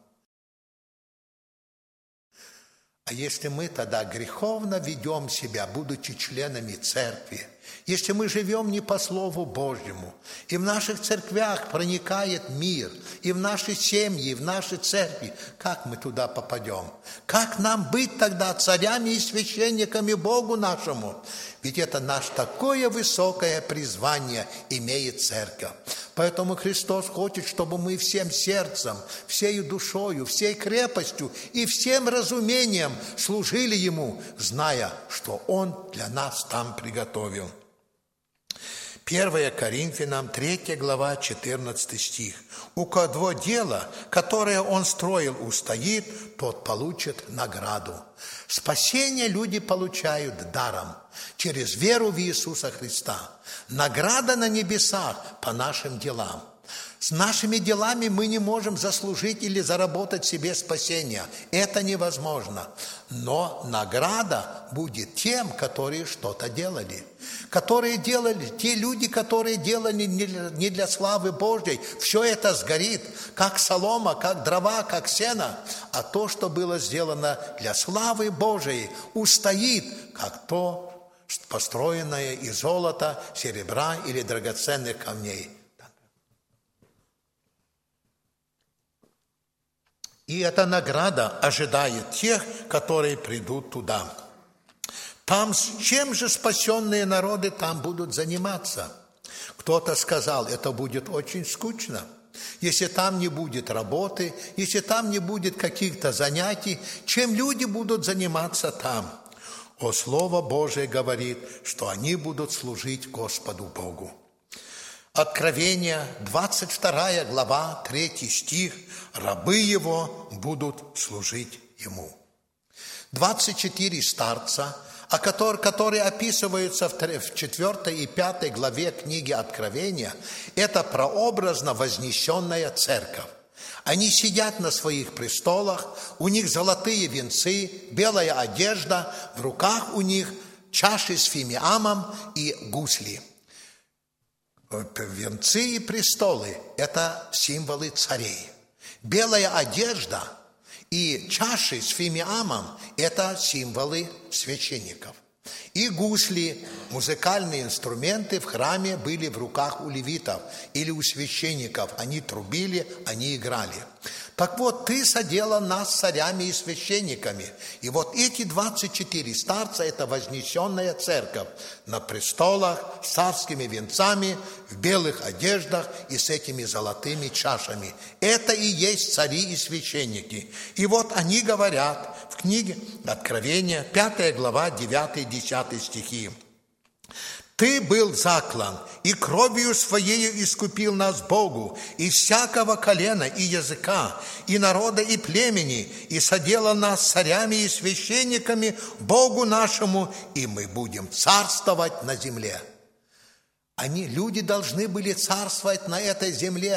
А если мы тогда греховно ведем себя, будучи членами церкви, если мы живем не по Слову Божьему, и в наших церквях проникает мир, и в наши семьи, и в наши церкви, как мы туда попадем? Как нам быть тогда царями и священниками Богу нашему? Ведь это наше такое высокое призвание имеет церковь. Поэтому Христос хочет, чтобы мы всем сердцем, всей душою, всей крепостью и всем разумением служили Ему, зная, что Он для нас там приготовил. 1 Коринфянам 3 глава 14 стих. «У кого дело, которое он строил, устоит, тот получит награду». Спасение люди получают даром, через веру в Иисуса Христа. Награда на небесах по нашим делам. С нашими делами мы не можем заслужить или заработать себе спасение. Это невозможно. Но награда будет тем, которые что-то делали. Те люди, которые делали не для славы Божьей, все это сгорит, как солома, как дрова, как сено. А то, что было сделано для славы Божией, устоит, как то, построенное из золота, серебра или драгоценных камней. И эта награда ожидает тех, которые придут туда. Там с чем же спасенные народы там будут заниматься? Кто-то сказал, это будет очень скучно. Если там не будет работы, если там не будет каких-то занятий, чем люди будут заниматься там? О, Слово Божие говорит, что они будут служить Господу Богу. Откровение, 22 глава, 3 стих. «Рабы его будут служить ему». 24 старца, которые описываются в 4 и 5 главе книги Откровения, это прообразно вознесенная церковь. Они сидят на своих престолах, у них золотые венцы, белая одежда, в руках у них чаши с фимиамом и гусли. Венцы и престолы – это символы царей. Белая одежда и чаши с фимиамом – это символы священников. И гусли, музыкальные инструменты в храме были в руках у левитов или у священников. Они трубили, они играли. Так вот, ты соделал нас царями и священниками. И вот эти 24 старца – это вознесенная церковь на престолах, с царскими венцами, в белых одеждах и с этими золотыми чашами. Это и есть цари и священники. И вот они говорят в книге Откровения, 5 глава, 9-10 стихи. «Ты был заклан, и кровью своею искупил нас Богу из всякого колена и языка, и народа, и племени, и соделал нас царями и священниками Богу нашему, и мы будем царствовать на земле». Люди должны были царствовать на этой земле.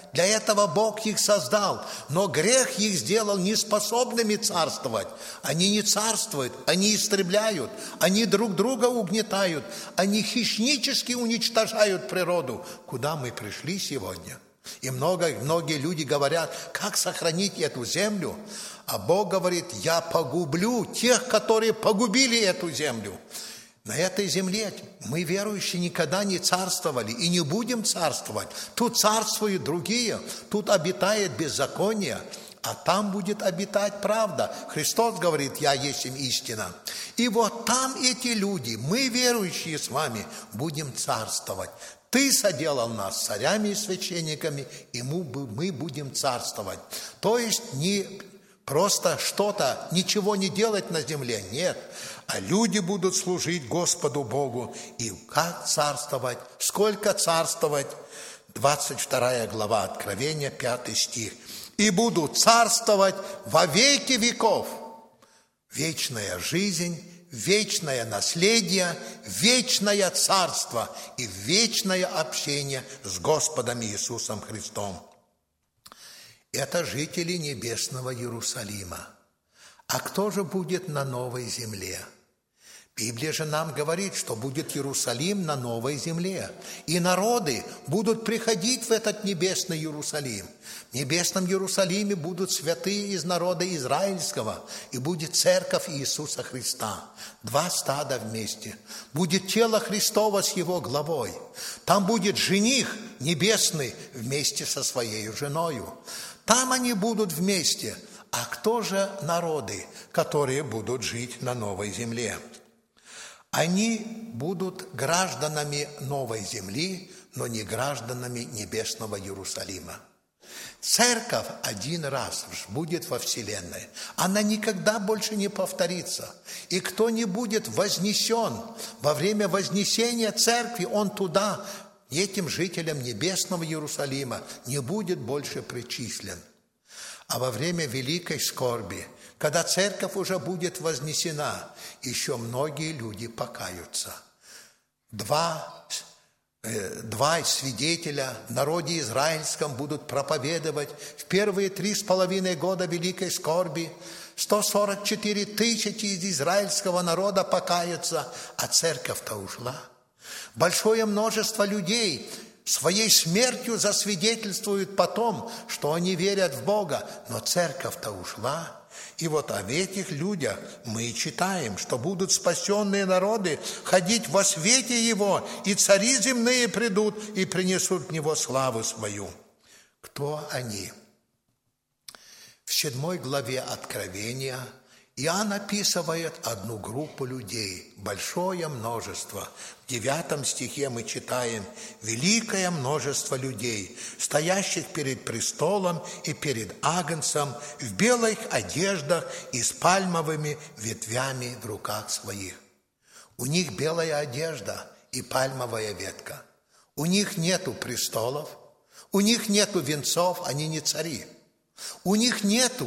Для этого Бог их создал, но грех их сделал неспособными царствовать. Они не царствуют, они истребляют, они друг друга угнетают, они хищнически уничтожают природу. Куда мы пришли сегодня? И многие люди говорят, как сохранить эту землю? А Бог говорит, я погублю тех, которые погубили эту землю. На этой земле мы, верующие, никогда не царствовали и не будем царствовать. Тут царствуют другие, тут обитает беззаконие, а там будет обитать правда. Христос говорит, я есть им истина. И вот там эти люди, мы, верующие с вами, будем царствовать. Ты соделал нас царями и священниками, и мы будем царствовать. То есть не просто что-то, ничего не делать на земле, нет. А люди будут служить Господу Богу. И как царствовать? Сколько царствовать? 22 глава Откровения, 5 стих. «И будут царствовать во веки веков». Вечная жизнь, вечное наследие, вечное царство и вечное общение с Господом Иисусом Христом. Это жители небесного Иерусалима. А кто же будет на новой земле? Библия же нам говорит, что будет Иерусалим на новой земле. И народы будут приходить в этот небесный Иерусалим. В небесном Иерусалиме будут святые из народа израильского, и будет церковь Иисуса Христа. 2 стада вместе. Будет тело Христово с его главой. Там будет жених небесный вместе со своей женою. Там они будут вместе. А кто же народы, которые будут жить на новой земле? Они будут гражданами новой земли, но не гражданами небесного Иерусалима. Церковь один раз будет во вселенной. Она никогда больше не повторится. И кто не будет вознесен во время вознесения церкви, он туда, этим жителям небесного Иерусалима, не будет больше причислен. А во время великой скорби, когда церковь уже будет вознесена, еще многие люди покаются. Два свидетеля в народе израильском будут проповедовать в первые 3,5 года великой скорби. 144 тысячи из израильского народа покаются, а церковь-то ушла. Большое множество людей своей смертью засвидетельствуют потом, что они верят в Бога, но церковь-то ушла. И вот об этих людях мы читаем, что будут спасенные народы ходить во свете Его, и цари земные придут и принесут в Него славу свою. Кто они? В 7 главе Откровения Иоанн описывает одну группу людей, большое множество. В 9 стихе мы читаем: «Великое множество людей, стоящих перед престолом и перед Агнцем, в белых одеждах и с пальмовыми ветвями в руках своих». У них белая одежда и пальмовая ветка. У них нету престолов, у них нету венцов, они не цари. У них нету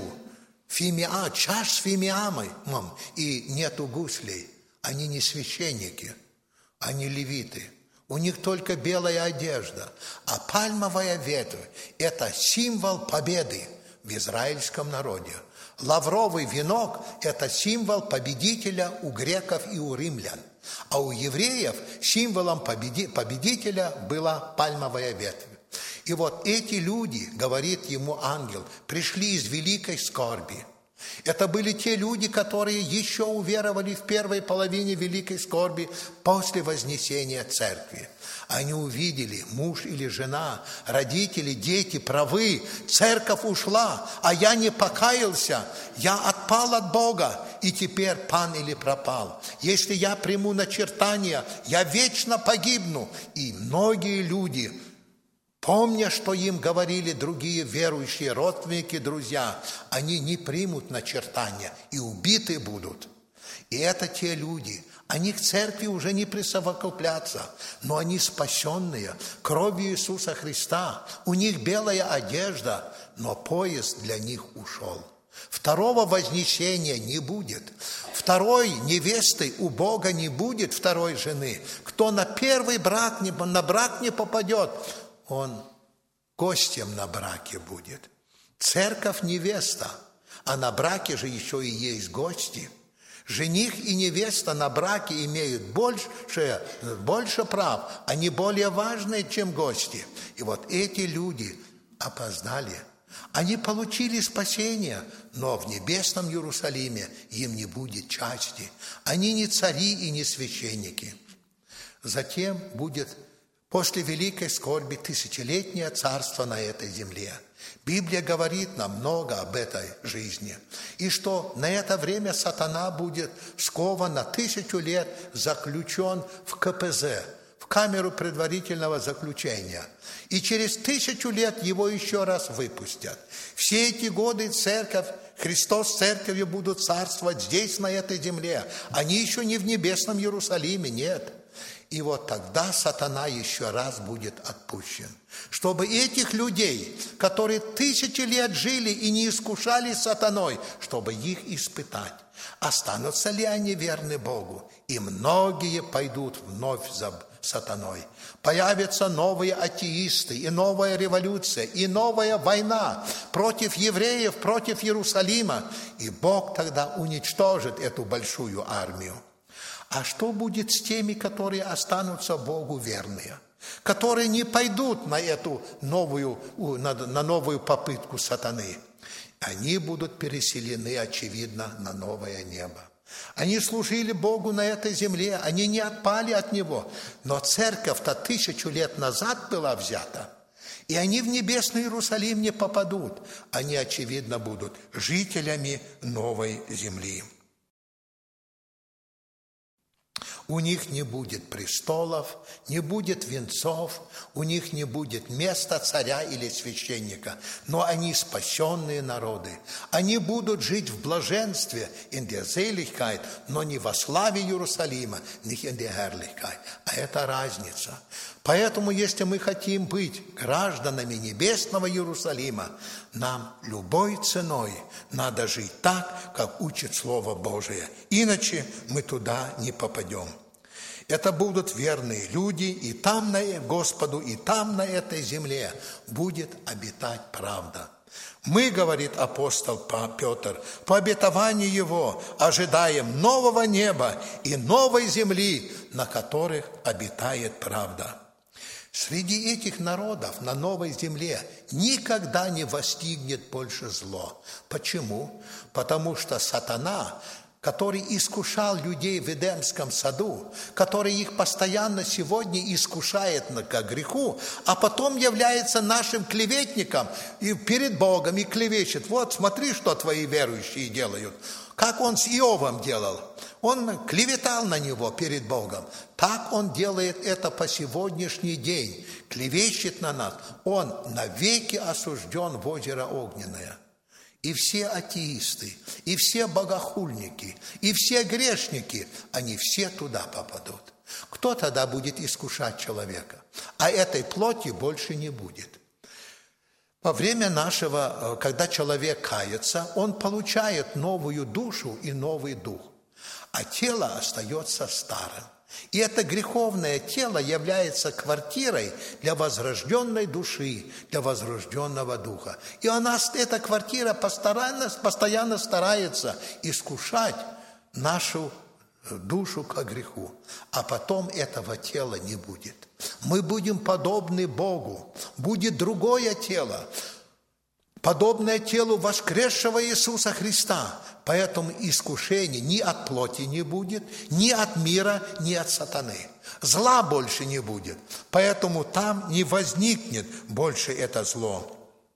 чаш с фимиамом, и нету гуслей. Они не священники, они левиты. У них только белая одежда. А пальмовая ветвь – это символ победы в израильском народе. Лавровый венок – это символ победителя у греков и у римлян. А у евреев символом победителя была пальмовая ветвь. И вот эти люди, говорит ему ангел, пришли из великой скорби. Это были те люди, которые еще уверовали в первой половине великой скорби после вознесения церкви. Они увидели, муж или жена, родители, дети правы, церковь ушла, а я не покаялся, я отпал от Бога, и теперь пан или пропал. Если я приму начертание, я вечно погибну. И многие люди, помня, что им говорили другие верующие родственники, друзья, они не примут начертания и убиты будут. И это те люди, они к церкви уже не присовокуплятся, но они спасенные кровью Иисуса Христа. У них белая одежда, но поезд для них ушел. Второго вознесения не будет. Второй невесты у Бога не будет, второй жены. Кто на первый брак, на брак не попадет, он гостем на браке будет. Церковь невеста, а на браке же еще и есть гости. Жених и невеста на браке имеют больше прав, они более важные, чем гости. И вот эти люди опоздали. Они получили спасение, но в небесном Иерусалиме им не будет части. Они не цари и не священники. Затем будет после великой скорби тысячелетнее царство на этой земле. Библия говорит нам много об этой жизни. И что на это время сатана будет скован на 1000 лет, заключен в КПЗ, в камеру предварительного заключения. И через 1000 лет его еще раз выпустят. Все эти годы церковь, Христос с церковью будут царствовать здесь, на этой земле. Они еще не в небесном Иерусалиме, нет. И вот тогда сатана еще раз будет отпущен. Чтобы этих людей, которые 1000 лет жили и не искушали сатаной, чтобы их испытать, останутся ли они верны Богу. И многие пойдут вновь за сатаной. Появятся новые атеисты, и новая революция, и новая война против евреев, против Иерусалима. И Бог тогда уничтожит эту большую армию. А что будет с теми, которые останутся Богу верные, которые не пойдут на эту новую попытку сатаны? Они будут переселены, очевидно, на новое небо. Они служили Богу на этой земле, они не отпали от Него. Но церковь-то 1000 лет назад была взята, и они в небесный Иерусалим не попадут. Они, очевидно, будут жителями новой земли. У них не будет престолов, не будет венцов, у них не будет места царя или священника, но они спасенные народы. Они будут жить в блаженстве, in der Seligkeit, но не во славе Иерусалима, nicht in der Herrlichkeit. А это разница. Поэтому, если мы хотим быть гражданами небесного Иерусалима, нам любой ценой надо жить так, как учит Слово Божие. Иначе мы туда не попадем. Это будут верные люди, и там на Господу, и там на этой земле будет обитать правда. Мы, говорит апостол Петр, по обетованию Его ожидаем нового неба и новой земли, на которых обитает правда. Среди этих народов на новой земле никогда не достигнет больше зло. Почему? Потому что сатана, который искушал людей в Эдемском саду, который их постоянно сегодня искушает к греху, а потом является нашим клеветником и перед Богом и клевещет. Вот смотри, что твои верующие делают. Как он с Иовом делал. Он клеветал на него перед Богом. Так он делает это по сегодняшний день. Клевещет на нас. Он навеки осужден в озеро Огненное. И все атеисты, и все богохульники, и все грешники, они все туда попадут. Кто тогда будет искушать человека? А этой плоти больше не будет. Во время когда человек кается, он получает новую душу и новый дух, а тело остается старым. И это греховное тело является квартирой для возрожденной души, для возрожденного духа. И эта квартира постоянно старается искушать нашу душу к греху. А потом этого тела не будет. Мы будем подобны Богу. Будет другое тело, подобное телу воскресшего Иисуса Христа. Поэтому искушения ни от плоти не будет, ни от мира, ни от сатаны. Зла больше не будет. Поэтому там не возникнет больше это зло.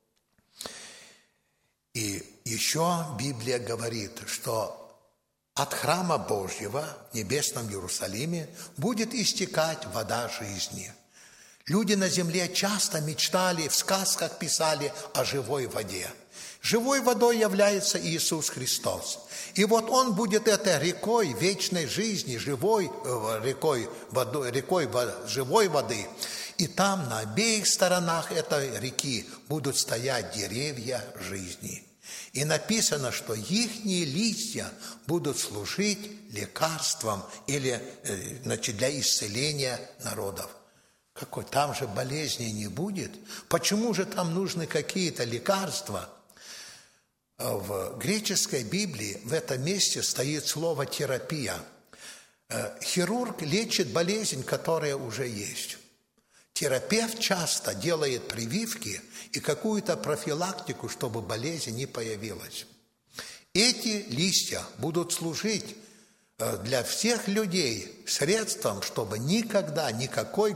И еще Библия говорит, что от храма Божьего в небесном Иерусалиме будет истекать вода жизни. Люди на земле часто мечтали, в сказках писали о живой воде. Живой водой является Иисус Христос. И вот Он будет этой рекой вечной жизни, рекой живой воды. И там на обеих сторонах этой реки будут стоять деревья жизни. И написано, что ихние листья будут служить лекарством или для исцеления народов. Какой? Там же болезней не будет. Почему же там нужны какие-то лекарства? В греческой Библии в этом месте стоит слово «терапия». Хирург лечит болезнь, которая уже есть. Терапевт часто делает прививки и какую-то профилактику, чтобы болезнь не появилась. Эти листья будут служить для всех людей средством, чтобы никогда никакого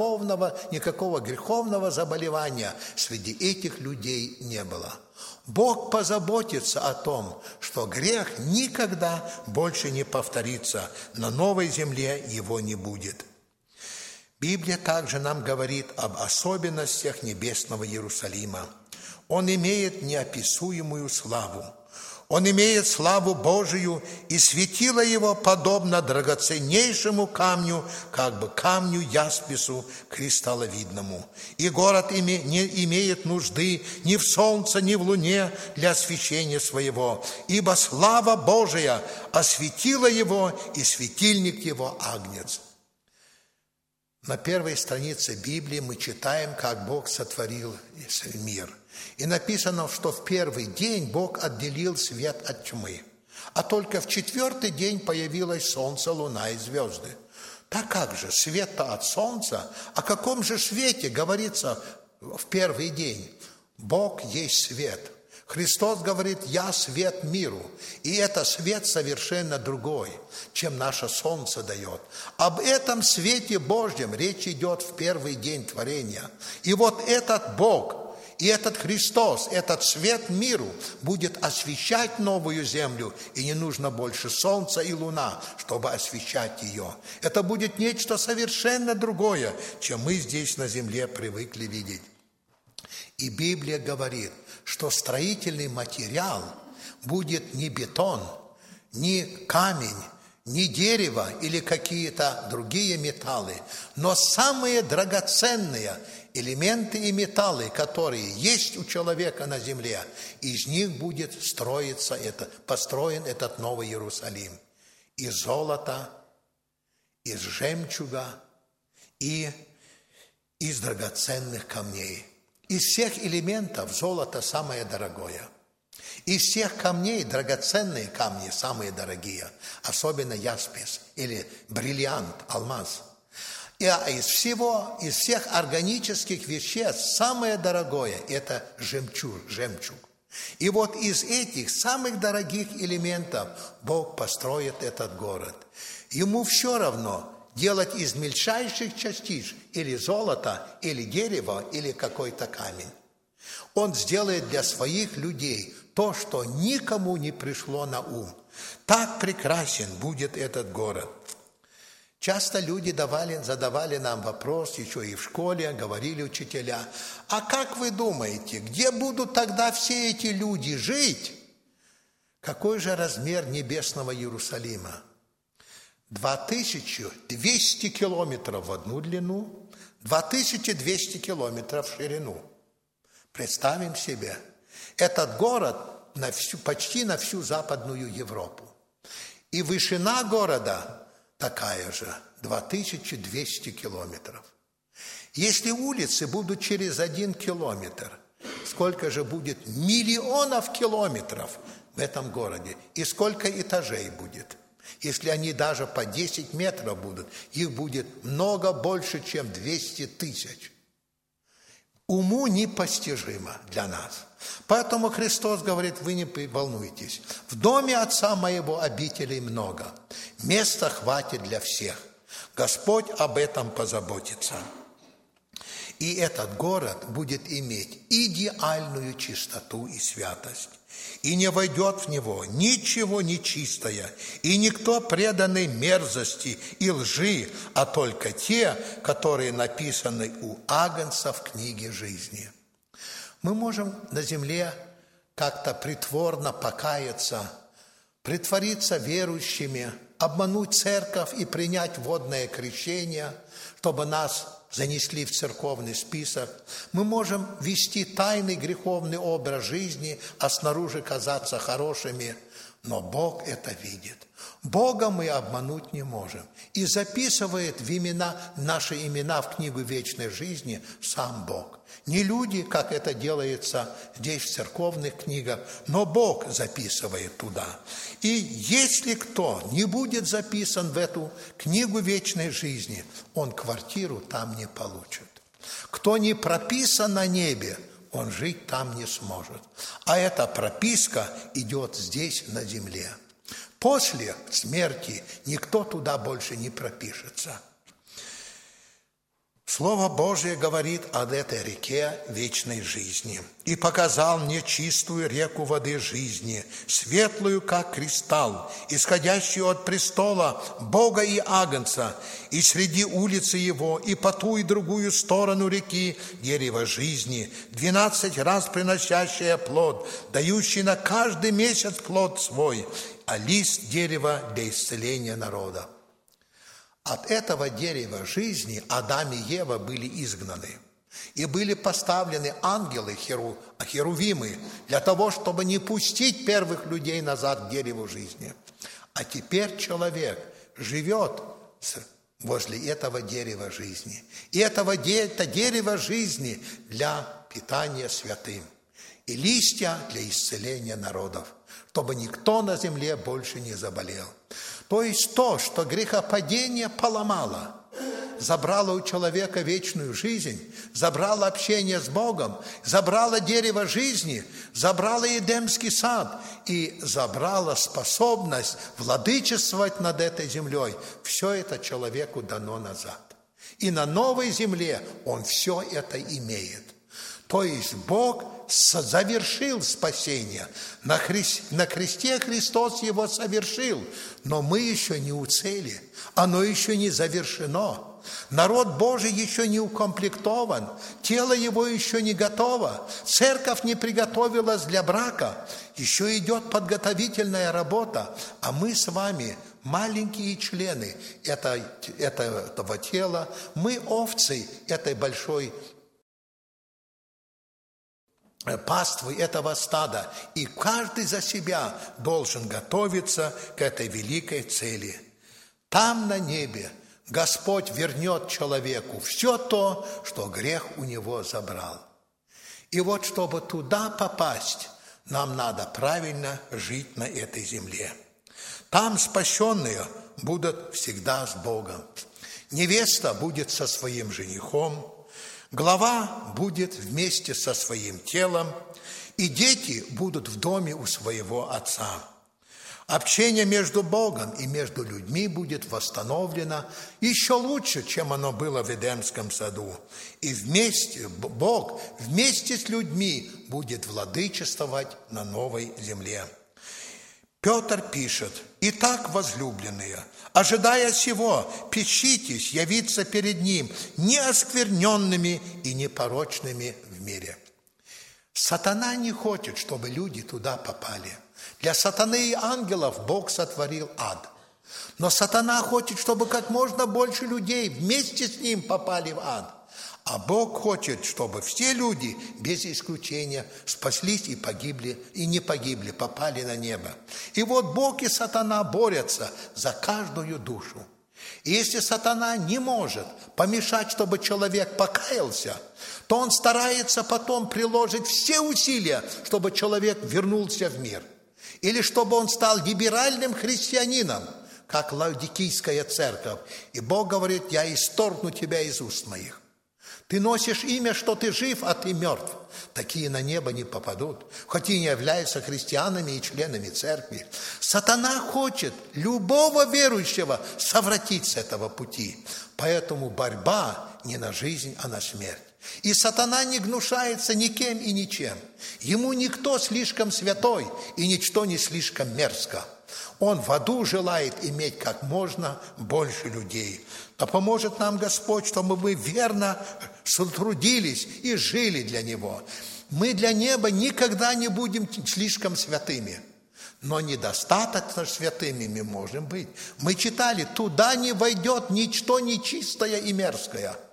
греховного заболевания среди этих людей не было. Бог позаботится о том, что грех никогда больше не повторится, на новой земле его не будет. Библия также нам говорит об особенностях небесного Иерусалима. Он имеет неописуемую славу. Он имеет славу Божию, и светило его подобно драгоценнейшему камню, как бы камню яспису кристалловидному. И город не имеет нужды ни в солнце, ни в луне для освещения своего, ибо слава Божия осветила его, и светильник его агнец. На первой странице Библии мы читаем, как Бог сотворил мир. И написано, что в первый день Бог отделил свет от тьмы, а только в четвертый день появилось солнце, луна и звезды. Так как же свет-то от солнца? О каком же свете говорится в первый день? Бог есть свет. Христос говорит: «Я свет миру». И это свет совершенно другой, чем наше солнце дает. Об этом свете Божьем речь идет в первый день творения. И вот этот Бог и этот Христос, этот свет миру будет освещать новую землю, и не нужно больше солнца и луна, чтобы освещать ее. Это будет нечто совершенно другое, чем мы здесь на земле привыкли видеть. И Библия говорит, что строительный материал будет не бетон, не камень, не дерево или какие-то другие металлы, но самые драгоценные элементы и металлы, которые есть у человека на земле, из них будет построен этот новый Иерусалим. Из золота, из жемчуга и из драгоценных камней. Из всех элементов золото самое дорогое. Из всех камней драгоценные камни самые дорогие, особенно яспис или бриллиант, алмаз. А из всех органических веществ самое дорогое – это жемчуг. И вот из этих самых дорогих элементов Бог построит этот город. Ему все равно делать из мельчайших частиц или золото, или дерево, или какой-то камень. Он сделает для своих людей то, что никому не пришло на ум. Так прекрасен будет этот город. Часто люди задавали нам вопрос, еще и в школе, говорили учителя: а как вы думаете, где будут тогда все эти люди жить? Какой же размер небесного Иерусалима? 2200 километров в одну длину, 2200 километров в ширину. Представим себе, этот город почти на всю Западную Европу. И вышина города такая же, 2200 километров. Если улицы будут через 1 километр, сколько же будет миллионов километров в этом городе? И сколько этажей будет? Если они даже по 10 метров будут, их будет много больше, чем 200 тысяч. Уму непостижимо для нас. Поэтому Христос говорит: вы не волнуйтесь. В доме Отца моего обителей много. Места хватит для всех. Господь об этом позаботится. И этот город будет иметь идеальную чистоту и святость. И не войдет в него ничего нечистое, и никто преданный мерзости и лжи, а только те, которые написаны у Агнца в книге жизни. Мы можем на земле как-то притворно покаяться, притвориться верующими, обмануть церковь и принять водное крещение, чтобы нас занесли в церковный список. Мы можем вести тайный греховный образ жизни, а снаружи казаться хорошими. но Бог это видит. Бога мы обмануть не можем. И записывает наши имена в книгу вечной жизни сам Бог. Не люди, как это делается здесь в церковных книгах, но Бог записывает туда. И если кто не будет записан в эту книгу вечной жизни, он квартиру там не получит. Кто не прописан на небе, он жить там не сможет. А эта прописка идет здесь, на земле. После смерти никто туда больше не пропишется. Слово Божие говорит об этой реке вечной жизни. «И показал мне чистую реку воды жизни, светлую, как кристалл, исходящую от престола Бога и Агнца, и среди улицы его, и по ту и другую сторону реки дерево жизни, 12 раз приносящее плод, дающий на каждый месяц плод свой, а лист дерева для исцеления народа». От этого дерева жизни Адам и Ева были изгнаны. И были поставлены ангелы, херувимы, для того, чтобы не пустить первых людей назад к дереву жизни. А теперь человек живет возле этого дерева жизни. И это дерево жизни для питания святым. И листья для исцеления народов, чтобы никто на земле больше не заболел. То есть то, что грехопадение поломало, забрало у человека вечную жизнь, забрало общение с Богом, забрало дерево жизни, забрало Эдемский сад и забрало способность владычествовать над этой землей. Все это человеку дано назад. И на новой земле он все это имеет. То есть Бог завершил спасение. На кресте Христос его совершил, но мы еще не у цели. Оно еще не завершено. Народ Божий еще не укомплектован. Тело его еще не готово. Церковь не приготовилась для брака. Еще идет подготовительная работа. А мы с вами маленькие члены этого тела. Мы овцы этой большой паствы этого стада, и каждый за себя должен готовиться к этой великой цели. Там на небе Господь вернет человеку все то, что грех у него забрал. И вот, чтобы туда попасть, нам надо правильно жить на этой земле. Там спасенные будут всегда с Богом. Невеста будет со своим женихом, глава будет вместе со своим телом, и дети будут в доме у своего отца. Общение между Богом и между людьми будет восстановлено еще лучше, чем оно было в Эдемском саду. И Бог вместе с людьми будет владычествовать на новой земле. Петр пишет: «Итак, возлюбленные, ожидая сего, печитесь явиться перед Ним неоскверненными и непорочными в мире». Сатана не хочет, чтобы люди туда попали. Для сатаны и ангелов Бог сотворил ад. Но сатана хочет, чтобы как можно больше людей вместе с ним попали в ад. А Бог хочет, чтобы все люди, без исключения, спаслись и погибли, и не погибли, попали на небо. И вот Бог и сатана борются за каждую душу. И если сатана не может помешать, чтобы человек покаялся, то он старается потом приложить все усилия, чтобы человек вернулся в мир. Или чтобы он стал либеральным христианином, как Лаодикийская церковь. И Бог говорит: «Я исторгну тебя из уст моих». Ты носишь имя, что ты жив, а ты мертв. Такие на небо не попадут, хоть и не являются христианами и членами церкви. Сатана хочет любого верующего совратить с этого пути. Поэтому борьба не на жизнь, а на смерть. И сатана не гнушается никем и ничем. Ему никто слишком святой, и ничто не слишком мерзко. Он в аду желает иметь как можно больше людей. Да поможет нам Господь, чтобы мы верно трудились и жили для Него. Мы для неба никогда не будем слишком святыми, но недостаточно святыми мы можем быть. Мы читали: туда не войдет ничто нечистое и мерзкое.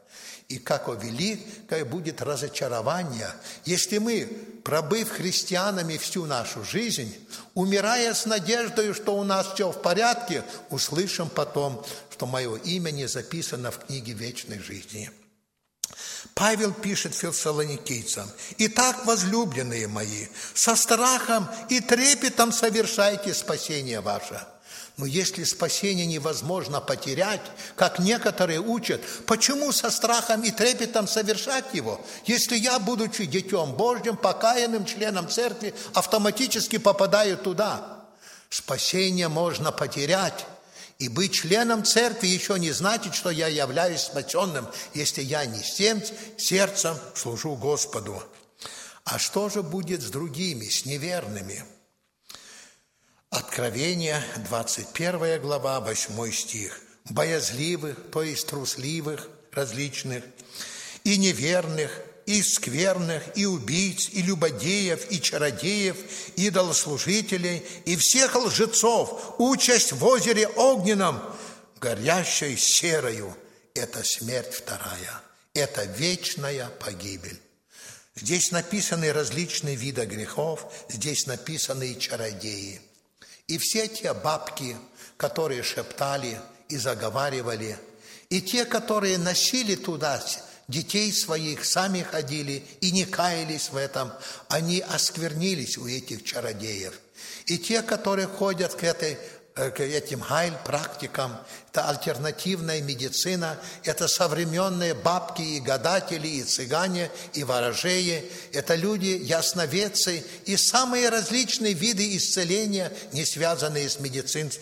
И како великое будет разочарование, если мы, пробыв христианами всю нашу жизнь, умирая с надеждой, что у нас все в порядке, услышим потом, что мое имя не записано в книге вечной жизни. Павел пишет фессалоникийцам: «Итак, возлюбленные мои, со страхом и трепетом совершайте спасение ваше». Но если спасение невозможно потерять, как некоторые учат, почему со страхом и трепетом совершать его, если я, будучи детем Божьим, покаянным членом церкви, автоматически попадаю туда? Спасение можно потерять, и быть членом церкви еще не значит, что я являюсь спасенным, если я не всем сердцем служу Господу. А что же будет с другими, с неверными? Откровение, 21 глава, 8 стих. «Боязливых, то есть трусливых, различных, и неверных, и скверных, и убийц, и любодеев, и чародеев, идолослужителей, и всех лжецов, участь в озере огненном, горящей серою». Это смерть вторая, это вечная погибель. Здесь написаны различные виды грехов, здесь написаны и чародеи. И все те бабки, которые шептали и заговаривали, и те, которые носили туда детей своих, сами ходили и не каялись в этом, они осквернились у этих чародеев. И те, которые ходят к этим хайль-практикам, это альтернативная медицина, это современные бабки и гадатели, и цыгане, и ворожеи, это люди, ясновидцы, и самые различные виды исцеления, не связанные с медициной,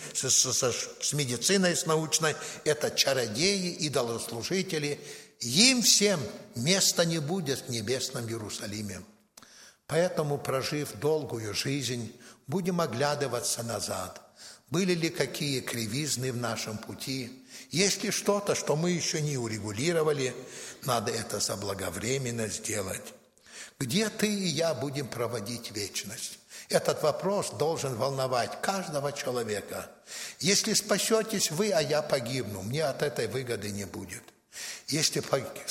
с научной, это чародеи, идолослужители. Им всем места не будет в небесном Иерусалиме. Поэтому, прожив долгую жизнь, будем оглядываться назад. Были ли какие кривизны в нашем пути? Есть ли что-то, что мы еще не урегулировали? Надо это заблаговременно сделать. Где ты и я будем проводить вечность? Этот вопрос должен волновать каждого человека. Если спасетесь вы, а я погибну, мне от этой выгоды не будет. Если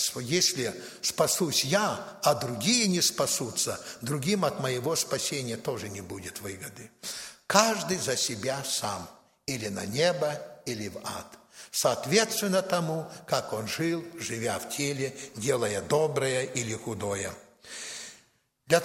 спасусь я, а другие не спасутся, другим от моего спасения тоже не будет выгоды. Каждый за себя сам, или на небо, или в ад, соответственно тому, как он жил, живя в теле, делая доброе или худое. Для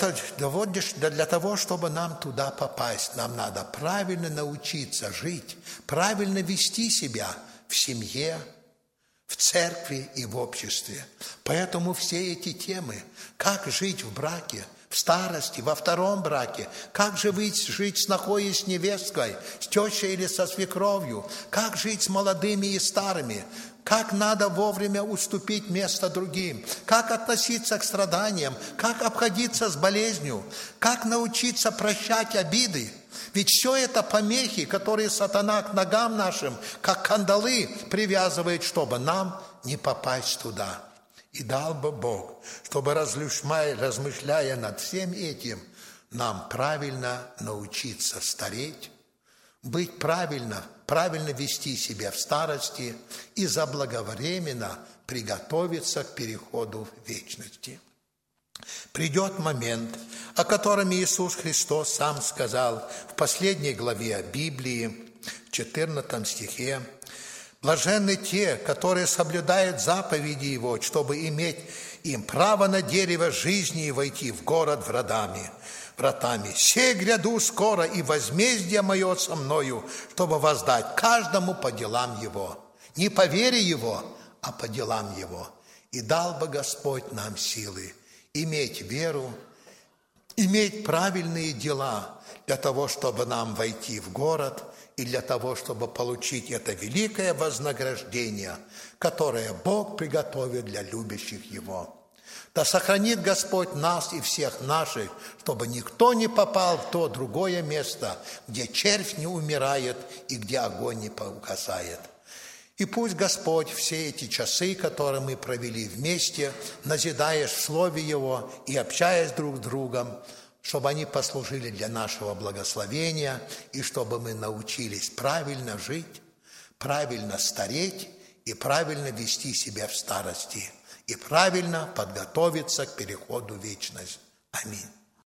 того, чтобы нам туда попасть, нам надо правильно научиться жить, правильно вести себя в семье, в церкви и в обществе. Поэтому все эти темы, как жить в браке, в старости, во втором браке, как же жить с нохой и с невесткой, с тещей или со свекровью, как жить с молодыми и старыми, как надо вовремя уступить место другим, как относиться к страданиям, как обходиться с болезнью, как научиться прощать обиды. Ведь все это помехи, которые сатана к ногам нашим, как кандалы, привязывает, чтобы нам не попасть туда. И дал бы Бог, чтобы, размышляя над всем этим, нам правильно научиться стареть, быть правильно вести себя в старости и заблаговременно приготовиться к переходу в вечности. Придет момент, о котором Иисус Христос сам сказал в последней главе Библии, в 14 стихе: «Блаженны те, которые соблюдают заповеди Его, чтобы иметь им право на дерево жизни и войти в город вратами. Се гряду скоро, и возмездие мое со мною, чтобы воздать каждому по делам его». Не по вере его, а по делам его. И дал бы Господь нам силы иметь веру, иметь правильные дела для того, чтобы нам войти в город, и для того, чтобы получить это великое вознаграждение, которое Бог приготовит для любящих Его. Да сохранит Господь нас и всех наших, чтобы никто не попал в то другое место, где червь не умирает и где огонь не угасает. И пусть Господь все эти часы, которые мы провели вместе, назидаясь в Слове Его и общаясь друг с другом, чтобы они послужили для нашего благословения, и чтобы мы научились правильно жить, правильно стареть и правильно вести себя в старости. и правильно подготовиться к переходу в вечность. Аминь.